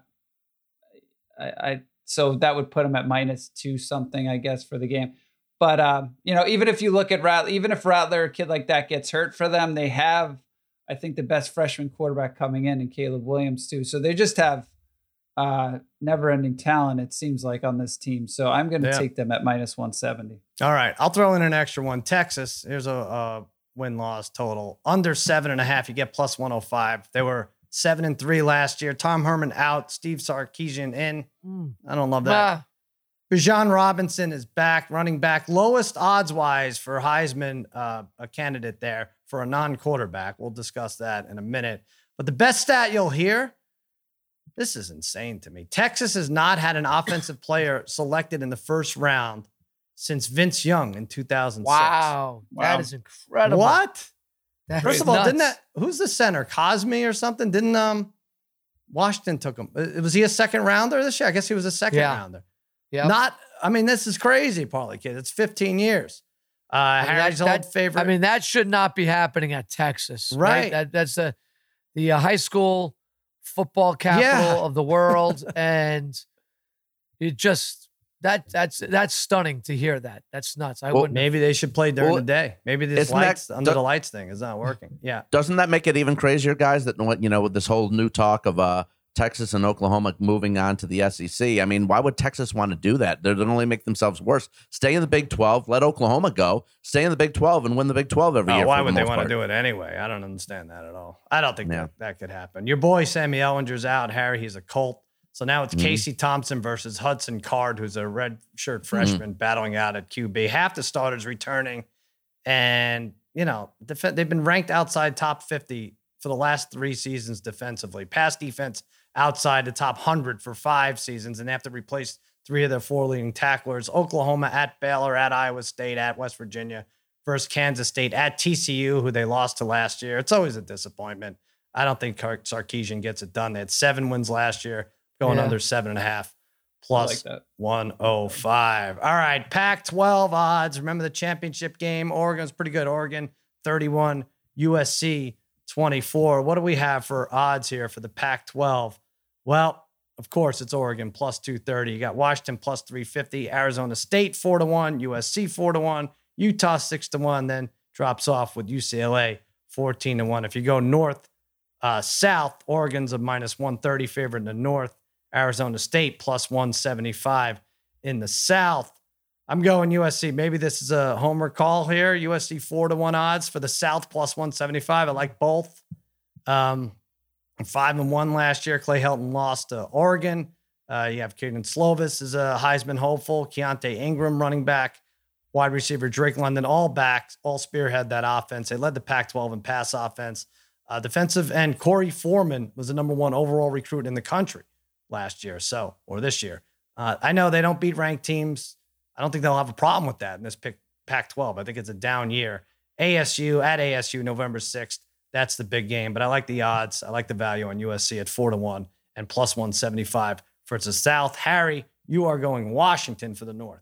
I, I, so that would put them at minus two something, I guess, for the game. But, um, you know, even if you look at Rattler, even if Rattler, a kid like that, gets hurt for them, they have, I think, the best freshman quarterback coming in, and Caleb Williams, too. So they just have uh, never ending talent, it seems like, on this team. So I'm going to Yeah. take them at minus one seventy. All right, I'll throw in an extra one. Texas, here's a, a win-loss total. Under seven and a half, you get plus one oh five. They were seven and three last year. Tom Herman out, Steve Sarkisian in. Mm. I don't love that. Ah, Bijan Robinson is back, running back, lowest odds-wise for Heisman, uh, a candidate there for a non-quarterback. We'll discuss that in a minute. But the best stat you'll hear, this is insane to me. Texas has not had an offensive player selected in the first round since Vince Young in two thousand six. wow. Wow. That is incredible. What? That First is of all, nuts. didn't that, who's the center? Cosme or something? Didn't um Washington took him? Uh, Was he a second rounder this year? I guess he was a second Yeah. rounder. Yep. Not, I mean, this is crazy, Parlay Kid. It's fifteen years. Uh, I mean, Harry's that- old that- favorite. I mean, that should not be happening at Texas. Right. Right. That, that's the, the uh, high school football capital Yeah. of the world. And it just, that that's, that's stunning to hear that. That's nuts. I Well, wouldn't. maybe they should play during Well, the day. Maybe this isn't that- lights under do- the lights thing is not working. Yeah. Doesn't that make it even crazier, guys? That what you know with this whole new talk of uh, Texas and Oklahoma moving on to the S E C. I mean, why would Texas want to do that? They're going to only make themselves worse. Stay in the Big twelve. Let Oklahoma go. Stay in the Big twelve and win the Big twelve every Oh, year. why for the would they most want to part. do it anyway? I don't understand that at all. I don't think Yeah. that, that could happen. Your boy Sammy Ellinger's out. Harry, he's a Colt. So now it's Mhm. Casey Thompson versus Hudson Card, who's a red shirt freshman battling out at Q B. Half the starters returning. And, you know, def- they've been ranked outside top fifty for for the last three seasons defensively. Pass defense outside the top one hundred for five seasons, and they have to replace three of their four leading tacklers. Oklahoma at Baylor, at Iowa State, at West Virginia, versus Kansas State, at T C U, who they lost to last year. It's always a disappointment. I don't think Sarkisian gets it done. They had seven wins last year, going Yeah. under seven and a half, plus I like that. one oh five. All right, Pac twelve odds. Remember the championship game? Oregon's pretty good. Oregon, thirty-one, U S C, twenty-four. What do we have for odds here for the Pac twelve? Well, of course, it's Oregon, plus two thirty. You got Washington, plus three fifty. Arizona State, four to one. U S C, four to one. Utah, six to one. Then drops off with U C L A, fourteen to one. If you go north, uh, south, Oregon's a minus one thirty favorite in the north. Arizona State, plus one seventy-five in the south. I'm going U S C. Maybe this is a homer call here. U S C, four to one odds for the south, plus one seventy-five. I like both. Um, Five and one last year. Clay Helton lost to Oregon. Uh, you have Caden Slovis is a Heisman hopeful. Keontae Ingram, running back. Wide receiver Drake London, all backs, all spearhead that offense. They led the Pac twelve in pass offense. Uh, defensive end Corey Foreman was the number one overall recruit in the country last year, so or this year. Uh, I know they don't beat ranked teams. I don't think they'll have a problem with that in this Pac twelve. I think it's a down year. A S U at A S U, November sixth. That's the big game, but I like the odds. I like the value on U S C at four to one and plus one seventy-five for it's the South. Harry, you are going Washington for the North.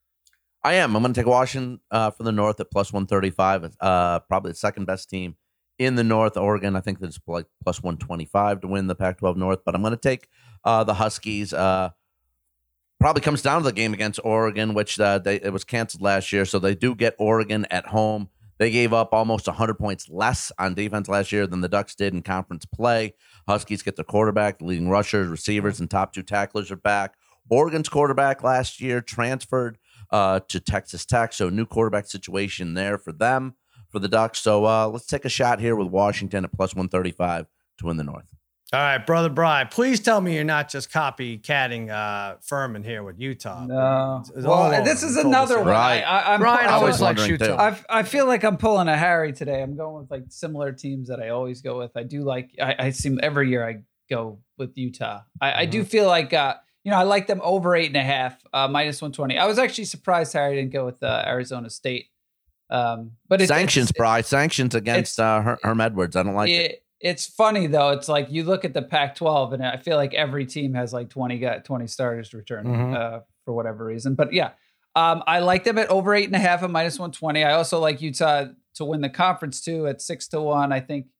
I am. I'm going to take Washington uh, for the North at plus one thirty-five. Uh, probably the second best team in the North. Oregon, I think that's like plus one twenty-five to win the Pac twelve North, but I'm going to take uh, the Huskies. Uh, probably comes down to the game against Oregon, which uh, they, it was canceled last year, so they do get Oregon at home. They gave up almost one hundred points less on defense last year than the Ducks did in conference play. Huskies get their quarterback, the leading rushers, receivers, and top two tacklers are back. Oregon's quarterback last year transferred uh, to Texas Tech, so new quarterback situation there for them, for the Ducks. So uh, let's take a shot here with Washington at plus one thirty-five to win the North. All right, Brother Bry, please tell me you're not just copycatting uh, Furman here with Utah. No. It's all Well, over this the is cul-de-sac. another one. Right. I, I, I'm, Brian I always was likes wondering, Utah. too. I I feel like I'm pulling a Harry today. I'm going with like similar teams that I always go with. I do like. I, I seem every year I go with Utah. I, I do feel like uh, you know I like them over eight and a half, uh, minus one twenty. I was actually surprised Harry didn't go with uh, Arizona State. Um, but it's, Sanctions, it's, Bry. Sanctions it's- against uh, Her- Herm Edwards. I don't like it. it, it's funny though. It's like you look at the Pac twelve, and I feel like every team has like twenty got twenty starters returning Mhm. uh, for whatever reason. But yeah, um, I like them at over eight and a half at minus one twenty. I also like Utah to win the conference too at six to one. I think.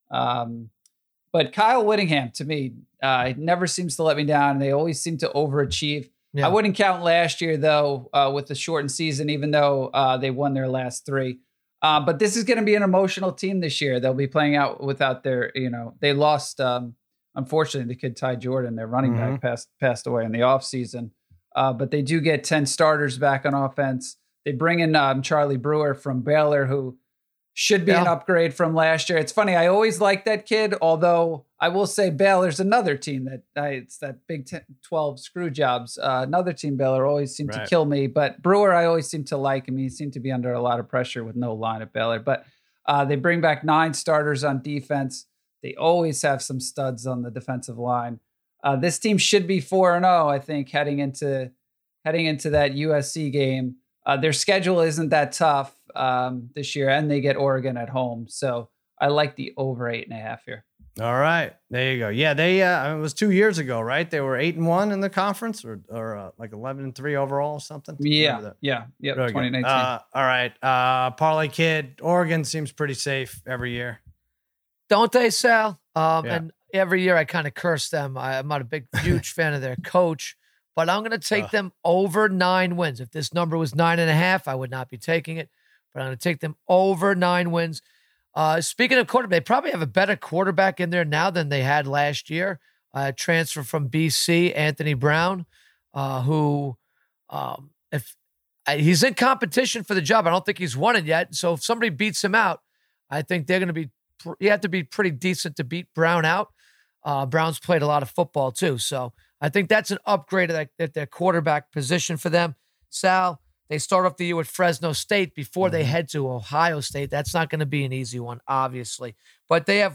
Um, but Kyle Whittingham to me uh, never seems to let me down. They always seem to overachieve. Yeah. I wouldn't count last year though uh, with the shortened season, even though uh, they won their last three. Uh, but this is going to be an emotional team this year. They'll be playing out without their, you know, they lost, um, unfortunately, the kid Ty Jordan, their running Mhm. back, passed passed away in the offseason. Uh, but they do get ten starters back on offense. They bring in um, Charlie Brewer from Baylor, who should be an Yeah. upgrade from last year. It's funny. I always liked that kid, although I will say Baylor's another team that uh, it's that Big ten, twelve screw jobs. Uh, another team, Baylor, always seemed Right. to kill me. But Brewer, I always seem to like him. He seemed to be under a lot of pressure with no line at Baylor. But uh, they bring back nine starters on defense. They always have some studs on the defensive line. Uh, this team should be four and zero. I think heading into heading into that U S C game. Uh, their schedule isn't that tough um, this year, and they get Oregon at home. So I like the over eight and a half here. All right, there you go. Yeah, they. Uh, I mean, it was two years ago, right? They were eight and one in the conference, or or uh, like eleven and three overall, or something. Yeah, Remember that? yeah, yeah. Really good. twenty nineteen. Uh, all right, uh, Parlay Kid. Oregon seems pretty safe every year. Don't they, Sal? Um, Yeah. And every year I kind of curse them. I, I'm not a big, huge fan of their coach, but I'm going to take Ugh. them over nine wins. If this number was nine and a half, I would not be taking it, but I'm going to take them over nine wins. Uh, speaking of quarterback, they probably have a better quarterback in there now than they had last year. Uh, transfer from B C, Anthony Brown, uh, who, um, if I, he's in competition for the job, I don't think he's won it yet. So if somebody beats him out, I think they're going to be. You have to be pretty decent to beat Brown out. Uh, Brown's played a lot of football too, so I think that's an upgrade at, at their quarterback position for them. Sal, they start off the year with Fresno State before they head to Ohio State. That's not going to be an easy one, obviously, but they have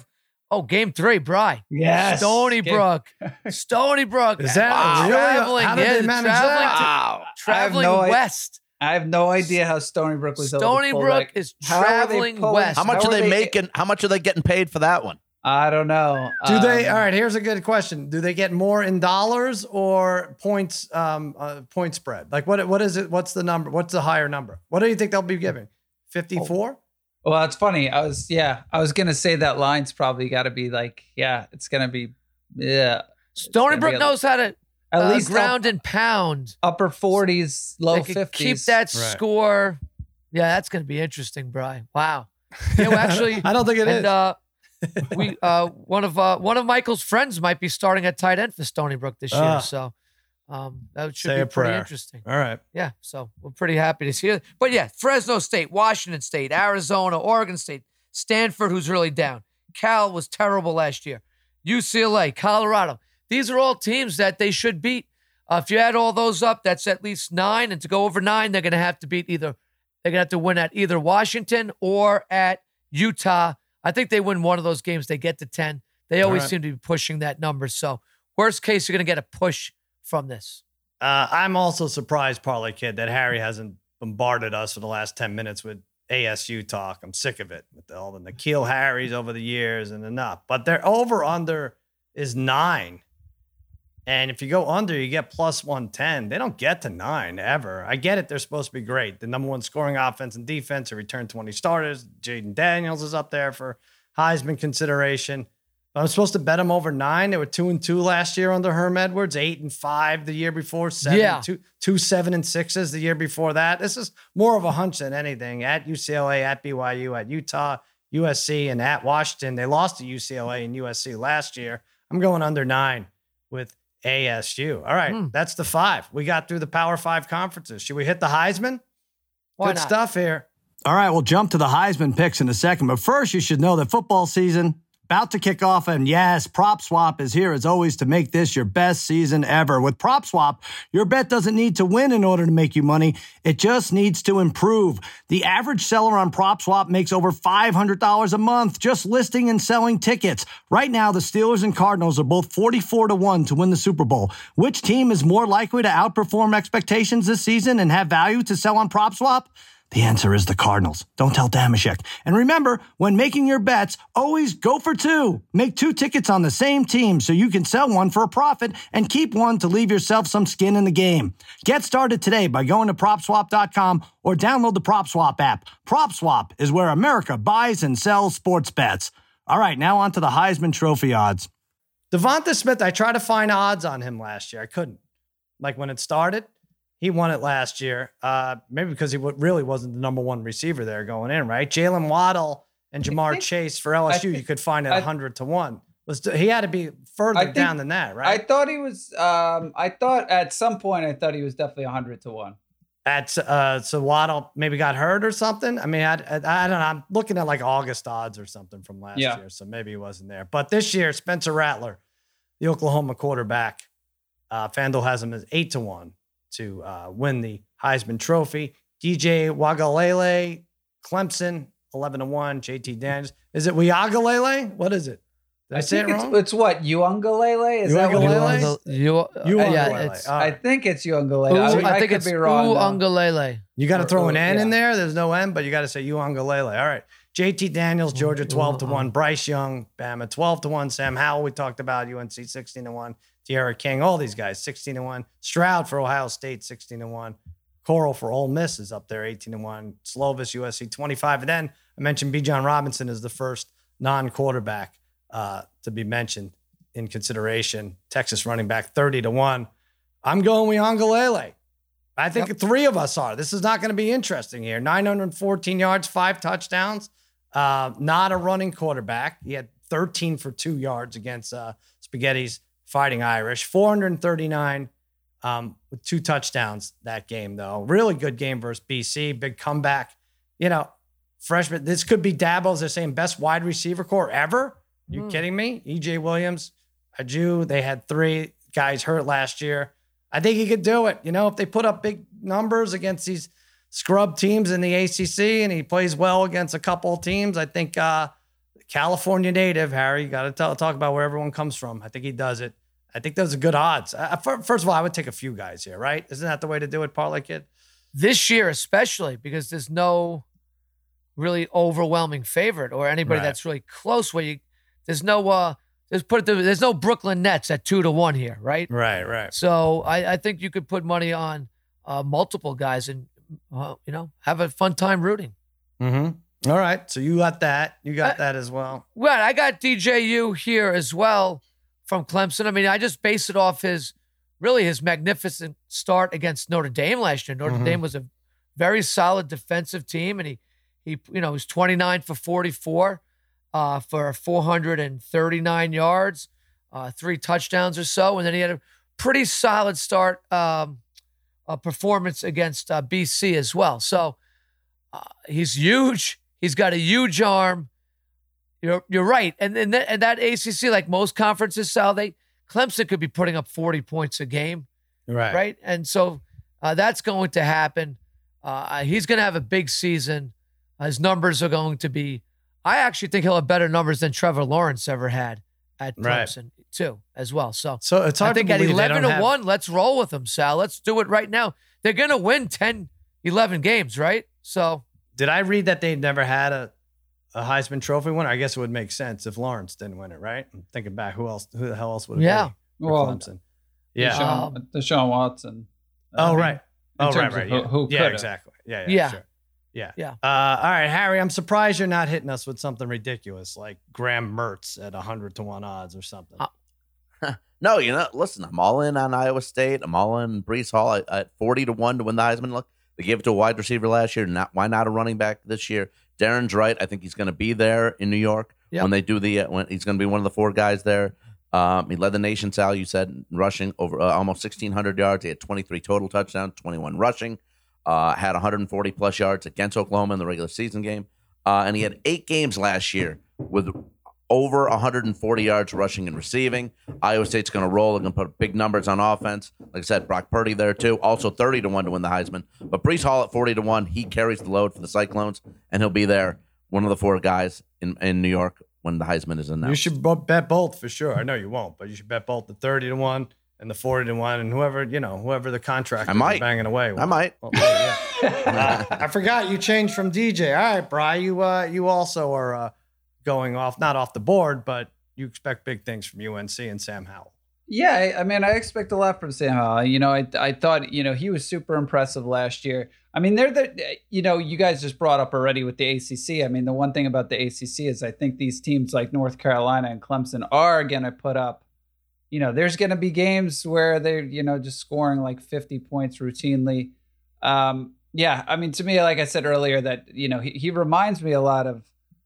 Oh, game three, Bry. Yes. Stony Game- Brook. Stony Brook. Is that Wow. really? Traveling, How did yeah, they manage traveling, that? to- Wow. traveling I have no i- west. I have no idea how Stony Brook was able to Stony pull Brook that. is How are they traveling pulling- west. How much How are are they they- making? How much are they getting paid for that one? I don't know. Do they? Um, All right. Here's a good question. Do they get more in dollars or points? Um, uh, point spread. Like what? What is it? What's the number? What's the higher number? What do you think they'll be giving? fifty-four. Well, it's funny. I was yeah, I was gonna say that line's probably got to be like yeah, it's gonna be yeah. Stony gonna Brook be a- knows how to At uh, least ground up, and pound. upper forties, low They could fifties. keep that Right. score. Yeah, that's going to be interesting, Bri. Wow. Yeah, well, actually, I don't think it is. and uh, we uh, one of uh, one of Michael's friends might be starting at tight end for Stony Brook this year. Ah. So um, that should Say be a pretty prayer. interesting. All right. Yeah, so we're pretty happy to see it. But yeah, Fresno State, Washington State, Arizona, Oregon State, Stanford, who's really down. Cal was terrible last year. U C L A, Colorado. These are all teams that they should beat. Uh, if you add all those up, that's at least nine. And to go over nine, they're going to have to beat either. They're going to have to win at either Washington or at Utah. I think they win one of those games. They get to ten. They always All right. seem to be pushing that number. So worst case, you're going to get a push from this. Uh, I'm also surprised, Parlay Kid, that Harry hasn't bombarded us for the last ten minutes with A S U talk. I'm sick of it with all the N'Keal Harrys over the years and enough. But their over under is nine. And if you go under, you get plus one ten. They don't get to nine ever. I get it. They're supposed to be great. The number one scoring offense and defense. They returned twenty starters. Jaden Daniels is up there for Heisman consideration. I'm supposed to bet them over nine. They were two and two last year under Herm Edwards, eight and five the year before, seven, Yeah. two, two, seven and sixes the year before that. This is more of a hunch than anything. At U C L A, at B Y U, at Utah, U S C, and at Washington. They lost to U C L A and U S C last year. I'm going under nine with A S U. All right, Hmm. that's the five. We got through the Power Five conferences. Should we hit the Heisman? Why Good not? stuff here. All right, we'll jump to the Heisman picks in a second. But first, you should know that football season about to kick off. And yes, PropSwap is here as always to make this your best season ever. With PropSwap, your bet doesn't need to win in order to make you money. It just needs to improve. The average seller on PropSwap makes over five hundred dollars a month just listing and selling tickets. Right now, the Steelers and Cardinals are both forty-four to one to win the Super Bowl. Which team is more likely to outperform expectations this season and have value to sell on PropSwap? The answer is the Cardinals. Don't tell Damashek. And remember, when making your bets, always go for two. Make two tickets on the same team so you can sell one for a profit and keep one to leave yourself some skin in the game. Get started today by going to prop swap dot com or download the PropSwap app. PropSwap is where America buys and sells sports bets. All right, now on to the Heisman Trophy odds. Devonta Smith, I tried to find odds on him last year. I couldn't. Like when it started, he won it last year. Uh, maybe because he w- really wasn't the number one receiver there going in, right? Jalen Waddle and Jamar think- Chase for L S U, I you could find at I- one hundred to one. Was He had to be further I think- down than that, I right? thought he was. Um, I thought at some point I thought he was definitely a hundred to one. At uh, so Waddle maybe got hurt or something. I mean, I, I, I don't know. I'm looking at like August odds or something from last Yeah. year, so maybe he wasn't there. But this year, Spencer Rattler, the Oklahoma quarterback, uh, FanDuel has him as eight to one to uh, win the Heisman Trophy. D J Wagalele, Clemson, eleven to one. J T Daniels. Is it Wagalele? What is it? Did I, say it think wrong? it's, it's what Uangalele? Is that what it Uiagalelei? is? You, You uh, are yeah, Uiagalelei. it's, All I right. think it's Uangalele. Ooh, I, mean, I I think could it's be wrong. though. Uangalele. You got to Or- throw an or- N in yeah. there. There's no N, but you got to say Uangalele. All right. J T Daniels, Georgia, twelve to one. Bryce Young, Bama, twelve to one. Sam Howell, we talked about, U N C, sixteen to one. Tierra King, all these guys, sixteen to one. Stroud for Ohio State, sixteen to one. Coral for Ole Miss is up there, eighteen to one. Slovis, U S C, twenty-five. And then I mentioned Bijan Robinson is the first non-quarterback uh, to be mentioned in consideration. Texas running back, thirty to one. I'm going Uiagalelei. I think three of us are. This is not going to be interesting here. nine hundred fourteen yards, five touchdowns. Uh, not a running quarterback. He had thirteen for two yards against uh, Spaghetti's Fighting Irish. four hundred thirty-nine um, with two touchdowns that game, though. Really good game versus B C. Big comeback. You know, freshman. This could be Dabo's. They're saying best wide receiver core ever. You Hmm. kidding me? E J Williams, Aju. They had three guys hurt last year. I think he could do it. You know, if they put up big numbers against these scrub teams in the A C C and he plays well against a couple of teams, I think uh, California native, Harry. You got to tell, talk about where everyone comes from. I think he does it. I think those are good odds. Uh, first of all, I would take a few guys here, right? Isn't that the way to do it, Parlay Kid? This year, especially because there's no really overwhelming favorite or anybody Right. that's really close. Where you there's no uh there's put it there's no Brooklyn Nets at two to one here, right? Right, right. So I, I think you could put money on uh, multiple guys and uh, you know have a fun time rooting. Mm-hmm. All right. So you got that. You got Uh, that as well. Well, I got D J U here as well from Clemson. I mean, I just base it off his really his magnificent start against Notre Dame last year. Notre Mhm. Dame was a very solid defensive team, and he he you know he was twenty-nine for forty-four uh, for four hundred thirty-nine yards, uh, three touchdowns or so, and then he had a pretty solid start um, uh, performance against uh, B C as well. So uh, he's huge. He's got a huge arm. You're you're right, and and that, and that A C C, like most conferences, Sal, they Clemson could be putting up forty points a game, Right. right? And so uh, that's going to happen. Uh, he's going to have a big season. His numbers are going to be. I actually think he'll have better numbers than Trevor Lawrence ever had at Right. Clemson too, as well. So So it's hard I think to at believe they eleven don't to have- one, let's roll with them, Sal. Let's do it right now. They're going to win ten, eleven games, right? So Did I read that they'd never had a, a Heisman Trophy winner? I guess it would make sense if Lawrence didn't win it, right? I'm thinking back, who else? Who the hell else would it Yeah. be for Well, Clemson? Yeah. Deshaun, Um, Deshaun Watson. I Oh, mean, right. in Oh, right, terms of right. who- Yeah, who yeah coulda. exactly. Yeah, yeah, Yeah. sure. Yeah. Yeah. Uh, all right, Harry, I'm surprised you're not hitting us with something ridiculous like Graham Mertz at one hundred to one odds or something. Uh, No, you know, listen, I'm all in on Iowa State. I'm all in Brees Hall at, at forty to one to win the Heisman. Look, they gave it to a wide receiver last year. Not why not a running back this year? Darren's right. I think he's going to be there in New York Yep. when they do the. Uh, when he's going to be one of the four guys there. Um, he led the nation, Sal. You said rushing over uh, almost sixteen hundred yards. He had twenty-three total touchdowns, twenty-one rushing. Uh, had one hundred forty plus yards against Oklahoma in the regular season game, uh, and he had eight games last year with over one hundred forty yards rushing and receiving. Iowa State's going to roll. They're going to put big numbers on offense. Like I said, Brock Purdy there too. Also thirty to one to win the Heisman. But Brees Hall at forty to one, he carries the load for the Cyclones, and he'll be there, one of the four guys in, in New York when the Heisman is announced. You should bo- bet both for sure. I know you won't, but you should bet both the thirty to one and the forty to one, and whoever you know, whoever the contract I is might. banging away. I might. Well, yeah. uh, I forgot you changed from D J. All right, Bri, you uh, you also are uh, going off, not off the board, but you expect big things from U N C and Sam Howell. Yeah, I, I mean, I expect a lot from Sam Howell. You know, I I thought, you know, he was super impressive last year. I mean, they're the, you know, you guys just brought up already with the A C C. I mean, the one thing about the A C C is I think these teams like North Carolina and Clemson are going to put up, you know, there's going to be games where they're, you know, just scoring like fifty points routinely. Um, yeah, I mean, to me, like I said earlier, that, you know, he, he reminds me a lot of,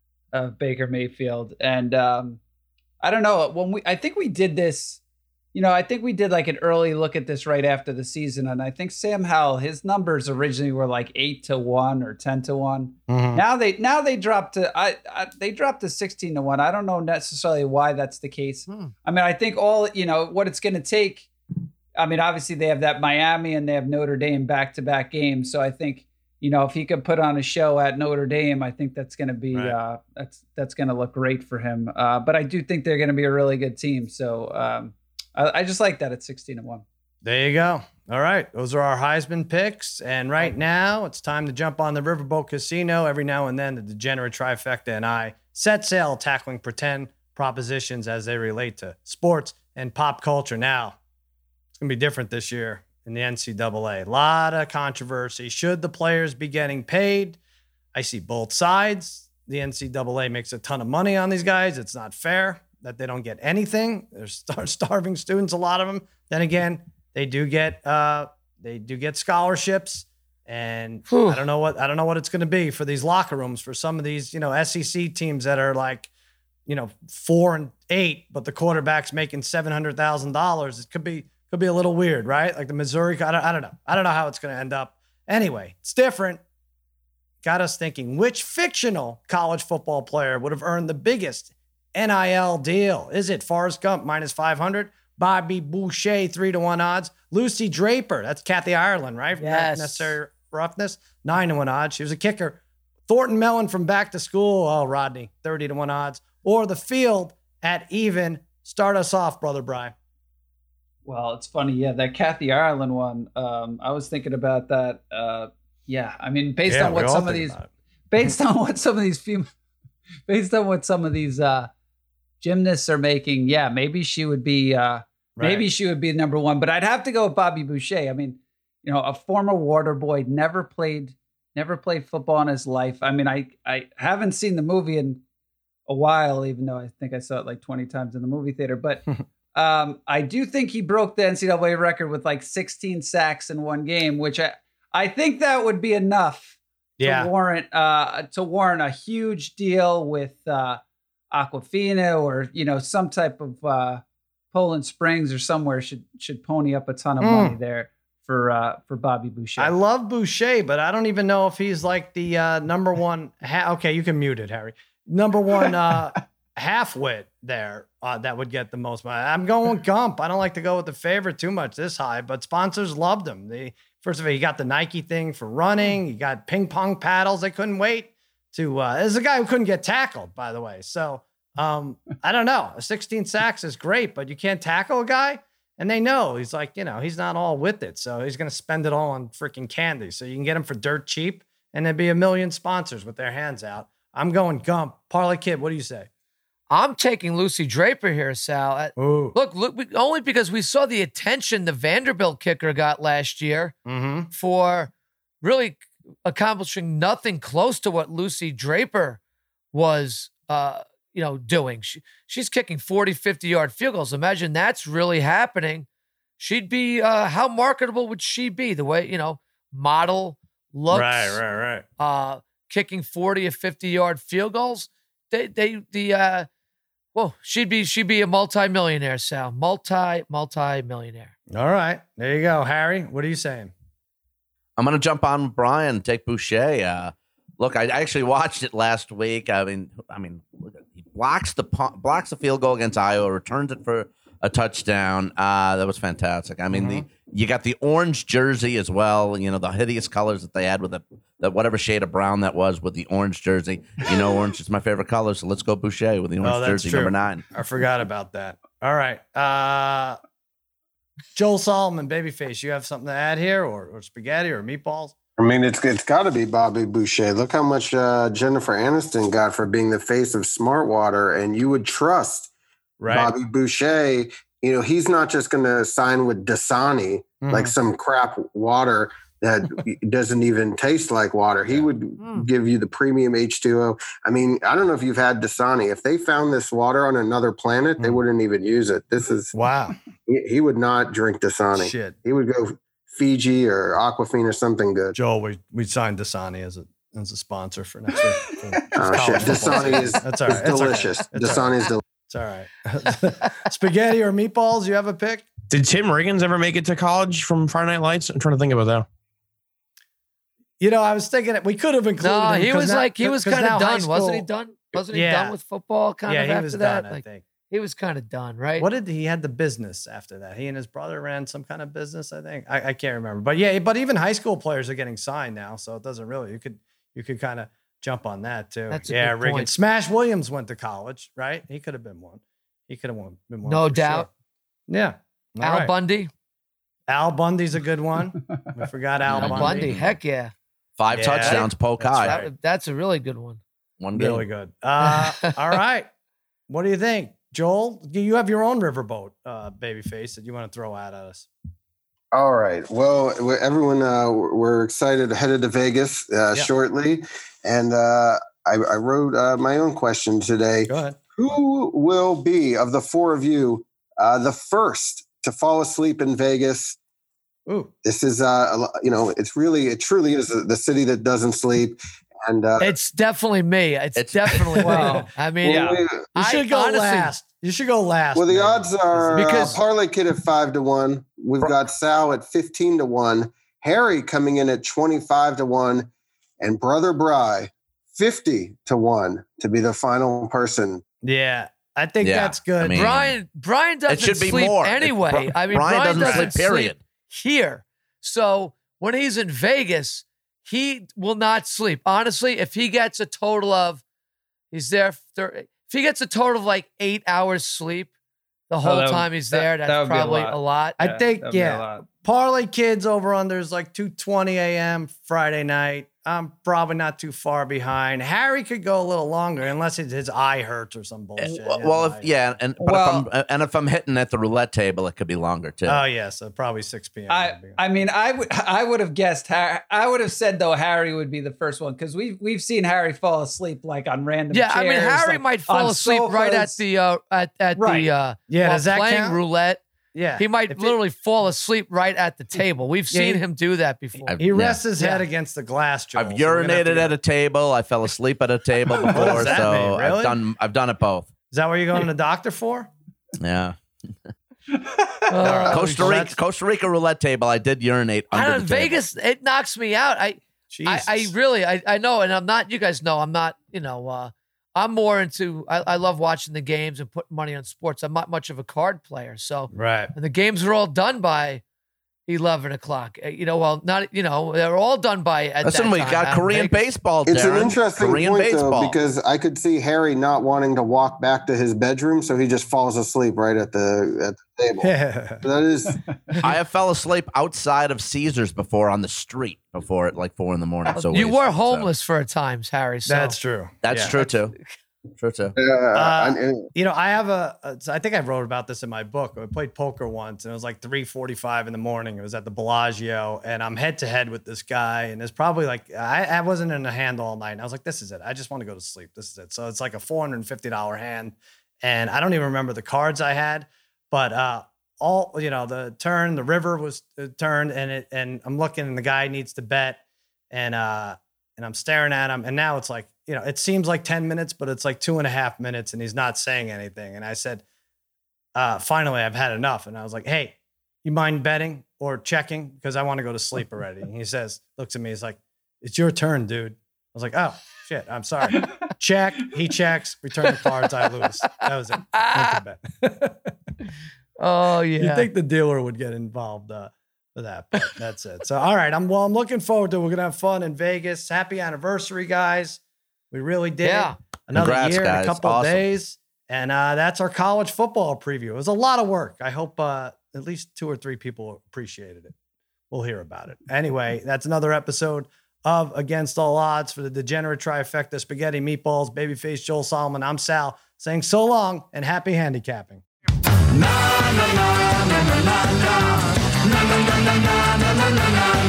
of Baker Mayfield. And um, I don't know, when we, I think we did this, you know, I think we did like an early look at this right after the season. And I think Sam Howell, his numbers originally were like eight to one or ten to one. Mm-hmm. Now they, now they dropped to, I, I, they dropped to sixteen to one. I don't know necessarily why that's the case. Hmm. I mean, I think all, you know, what it's going to take, I mean, obviously they have that Miami and they have Notre Dame back-to-back games. So I think, you know, if he could put on a show at Notre Dame, I think that's going to be, Right. uh, that's, that's going to look great for him. Uh, but I do think they're going to be a really good team. So um, I, I just like that at sixteen to one. There you go. All right. Those are our Heisman picks. And right now, it's time to jump on the Riverboat Casino. Every now and then, the degenerate trifecta and I set sail tackling pretend propositions as they relate to sports and pop culture. Now, it's going to be different this year in the N C double A. A lot of controversy. Should the players be getting paid? I see both sides. The N C double A makes a ton of money on these guys. It's not fair that they don't get anything. They're star- starving students, a lot of them. Then again, they do get uh, they do get scholarships, and Whew. I don't know what I don't know what it's going to be for these locker rooms for some of these you know S E C teams that are like you know four and eight, but the quarterback's making seven hundred thousand dollars. It could be could be a little weird, right? Like the Missouri. I don't, I don't know. I don't know how it's going to end up. Anyway, it's different. Got us thinking: which fictional college football player would have earned the biggest N I L deal? Is it Forrest Gump minus five hundred? Bobby Boucher, three to one odds. Lucy Draper, that's Kathy Ireland, right? From Yes. Necessary Roughness, nine to one odds. She was a kicker. Thornton Mellon from Back to School, oh, Rodney, thirty to one odds. or the field at even? Start us off, Brother Brian. Well, it's funny. Yeah, that Kathy Ireland one. Um, I was thinking about that. Uh, yeah, I mean, based Yeah, on we what all some of think these, about it. based on what some of these fem- based on what some of these uh, gymnasts are making, yeah, maybe she would be, uh, Right. maybe she would be number one. But I'd have to go with Bobby Boucher. I mean, you know, a former water boy, never played, never played football in his life. I mean, I I haven't seen the movie in a while, even though I think I saw it like twenty times in the movie theater, but. Um, I do think he broke the N C double A record with like sixteen sacks in one game, which I, I think that would be enough Yeah. to warrant uh, to warrant a huge deal with uh, Aquafina or you know some type of uh, Poland Springs or somewhere should should pony up a ton of Mm. money there for uh, for Bobby Boucher. I love Boucher, but I don't even know if he's like the uh, number one. Ha- okay, you can mute it, Harry. Number one uh, half-wit there uh, that would get the most money. I'm going Gump. I don't like to go with the favorite too much this high, but sponsors loved him. They, first of all, you got the Nike thing for running. You got ping pong paddles. They couldn't wait to. Uh, there's a guy who couldn't get tackled, by the way. So um, I don't know. sixteen sacks is great, but you can't tackle a guy. And they know he's like, you know, he's not all with it. So he's going to spend it all on freaking candy. So you can get him for dirt cheap and there'd be a million sponsors with their hands out. I'm going Gump. Parlay Kid, what do you say? I'm taking Lucy Draper here, Sal. Uh, Ooh. Look, look, we, only because we saw the attention the Vanderbilt kicker got last year Mm-hmm. for really accomplishing nothing close to what Lucy Draper was, uh, you know, doing. She, she's kicking forty, fifty yard field goals. Imagine that's really happening. She'd be, uh, how marketable would she be? The way, you know, model, looks, Right, right, right. uh, kicking forty or fifty yard field goals. They, they, the, uh, well, she'd be, she'd be a multi-millionaire, Sal. Multi, multi-millionaire. All right. There you go. Harry, what are you saying? I'm going to jump on Brian, take Boucher. Uh, look, I actually watched it last week. I mean, I mean, he blocks the pu- blocks the field goal against Iowa, returns it for a touchdown. Uh, that was fantastic. I mean, Mhm. the you got the orange jersey as well. You know, the hideous colors that they had with the, the whatever shade of brown that was with the orange jersey. You know, orange is my favorite color, so let's go Boucher with the orange Oh, that's jersey, true. number nine. I forgot about that. All right. Uh, Joel Solomon, Babyface, you have something to add here or, or spaghetti or meatballs? I mean, it's it's got to be Bobby Boucher. Look how much uh, Jennifer Aniston got for being the face of Smartwater, and you would trust Right. Bobby Boucher. You know, he's not just going to sign with Dasani, Mhm. like some crap water that doesn't even taste like water. He would Mm. give you the premium H two O. I mean, I don't know if you've had Dasani. If they found this water on another planet, they Mm. wouldn't even use it. This is Wow. he, he would not drink Dasani. Shit. He would go Fiji or Aquafina or something good. Joel, we, we signed Dasani as a as a sponsor for next week. for- for Oh, college shit. football Dasani season. is, That's all is right. It's okay. delicious. It's all Dasani right. is delicious. It's all right. Spaghetti or meatballs? You have a pick? Did Tim Riggins ever make it to college from Friday Night Lights? I'm trying to think about that. You know, I was thinking we could have included No, him he 'cause was now- like, he was 'cause kind now of high done. Wasn't he school- done? Wasn't he Yeah. done with football kind Yeah, of he after was that? done, Like, I think. he was kind of done, right? What did he had the business after that? He and his brother ran some kind of business, I think. I, I can't remember. But yeah, but even high school players are getting signed now, so it doesn't really. You could you could kind of jump on that too. That's a yeah, good Riggins. point. Smash Williams went to college, right? He could have been one. He could have won, been one. No for doubt. Sure. Yeah. All Al right. Bundy. Al Bundy's a good one. We forgot Al, Al Bundy. Bundy. Heck yeah. Five Yeah. touchdowns, poke That's high. right. That- that's a really good one. One game. Really good. Uh, all right. What do you think, Joel? You have your own riverboat, uh, babyface, that you want to throw out at us. All right. Well, we- everyone, uh, we're excited, headed to Vegas uh, Yeah. shortly. And uh, I, I wrote uh, my own question today. Go ahead. Who will be, of the four of you, uh, the first to fall asleep in Vegas? Ooh. This is, uh, a lo- you know, it's really, it truly is the the city that doesn't sleep. And uh, It's definitely me. It's, It's- definitely me. Wow. I mean, well, we- You I should go honestly- last. You should go last. well, the man. odds are Because- uh, Parlay Kid at five to one. We've got Sal at fifteen to one. Harry coming in at twenty-five to one. And Brother Bry, fifty to one to be the final person. Yeah, I think Yeah, that's good. I mean- Brian Brian doesn't should be sleep more. It- anyway. Bri- I mean, Brian Brian, doesn't sleep, period. here. So when he's in Vegas, he will not sleep. Honestly, if he gets a total of, he's there. For, if he gets a total of like eight hours sleep the whole Oh, that would- time he's that- there, that that's would be a probably lot. a lot. I think, that'd be a yeah. lot. Parlay kids over under is like two twenty a.m. Friday night. I'm probably not too far behind. Harry could go a little longer unless his, his eye hurts or some bullshit. Well, His well, eye- if yeah, and but Well- if I'm and if I'm hitting at the roulette table, it could be longer too. Oh yeah, so probably six p.m. I, I mean, I would I would have guessed Harry. I would have said though Harry would be the first one because we've we've seen Harry fall asleep like on random. Yeah, I mean chairs, Harry like, might fall on asleep right at sofas. the uh, at at Right. the uh, Yeah, while does that playing count? roulette. yeah, He might If it- literally fall asleep right at the table. We've Yeah, seen he- him do that before. I've- He Yeah. rests his head Yeah. against the glass. Joel, I've so we're gonna have urinated to- at a table. I fell asleep at a table before, does that so mean? Really? I've done I've done it both. Is that what you're going to the doctor for? Yeah, Uh, Costa well, Rica that's- Costa Rica roulette table. I did urinate I under don't know, the table. Vegas, it knocks me out. I, I, Jesus. I really, I, I know, and I'm not. You guys know, I'm not. You know, uh, I'm more into. I, I love watching the games and putting money on sports. I'm not much of a card player, so right. and the games are all done by eleven o'clock. Uh, You know, well, not. You know, they're all done by. At Listen, that we time got out in Korean Vegas. baseball. It's Darren. an interesting Korean point baseball. though, because I could see Harry not wanting to walk back to his bedroom, so he just falls asleep right at the at the table. Yeah. That is, I have fell asleep outside of Caesars before on the street before at like four in the morning. So You we- were so- homeless for a time, Harry. So. That's true. That's Yeah. true too. True too. uh, Uh, and- You know, I have a, a. I think I wrote about this in my book. I played poker once, and it was like three forty-five in the morning. It was at the Bellagio, and I'm head to head with this guy, and it's probably like I, I wasn't in a hand all night. And I was like, "This is it. I just want to go to sleep. This is it." So it's like a four hundred fifty dollar hand, and I don't even remember the cards I had, but uh, all you know, the turn, the river was uh, turned, and it, and I'm looking, and the guy needs to bet, and uh, and I'm staring at him, and now it's like. You know, it seems like ten minutes, but it's like two and a half minutes and he's not saying anything. And I said, uh, finally, I've had enough. And I was like, hey, you mind betting or checking? Because I want to go to sleep already. And he says, looks at me, he's like, it's your turn, dude. I was like, oh, shit, I'm sorry. Check. He checks, return the cards, I lose. That was it. Went to bed. Oh yeah. You'd think the dealer would get involved uh, for that, but that's it. So, all right. I'm well, I'm looking forward to it. We're going to have fun in Vegas. Happy anniversary, guys. We really did. Yeah. Another Congrats, year and guys. a couple Awesome. of days. And uh, that's our college football preview. It was a lot of work. I hope uh, at least two or three people appreciated it. We'll hear about it. Anyway, that's another episode of Against All Odds for the Degenerate Trifecta, Spaghetti Meatballs, Babyface Joel Solomon. I'm Sal saying so long and happy handicapping. Na na na na na na na na na na na na na na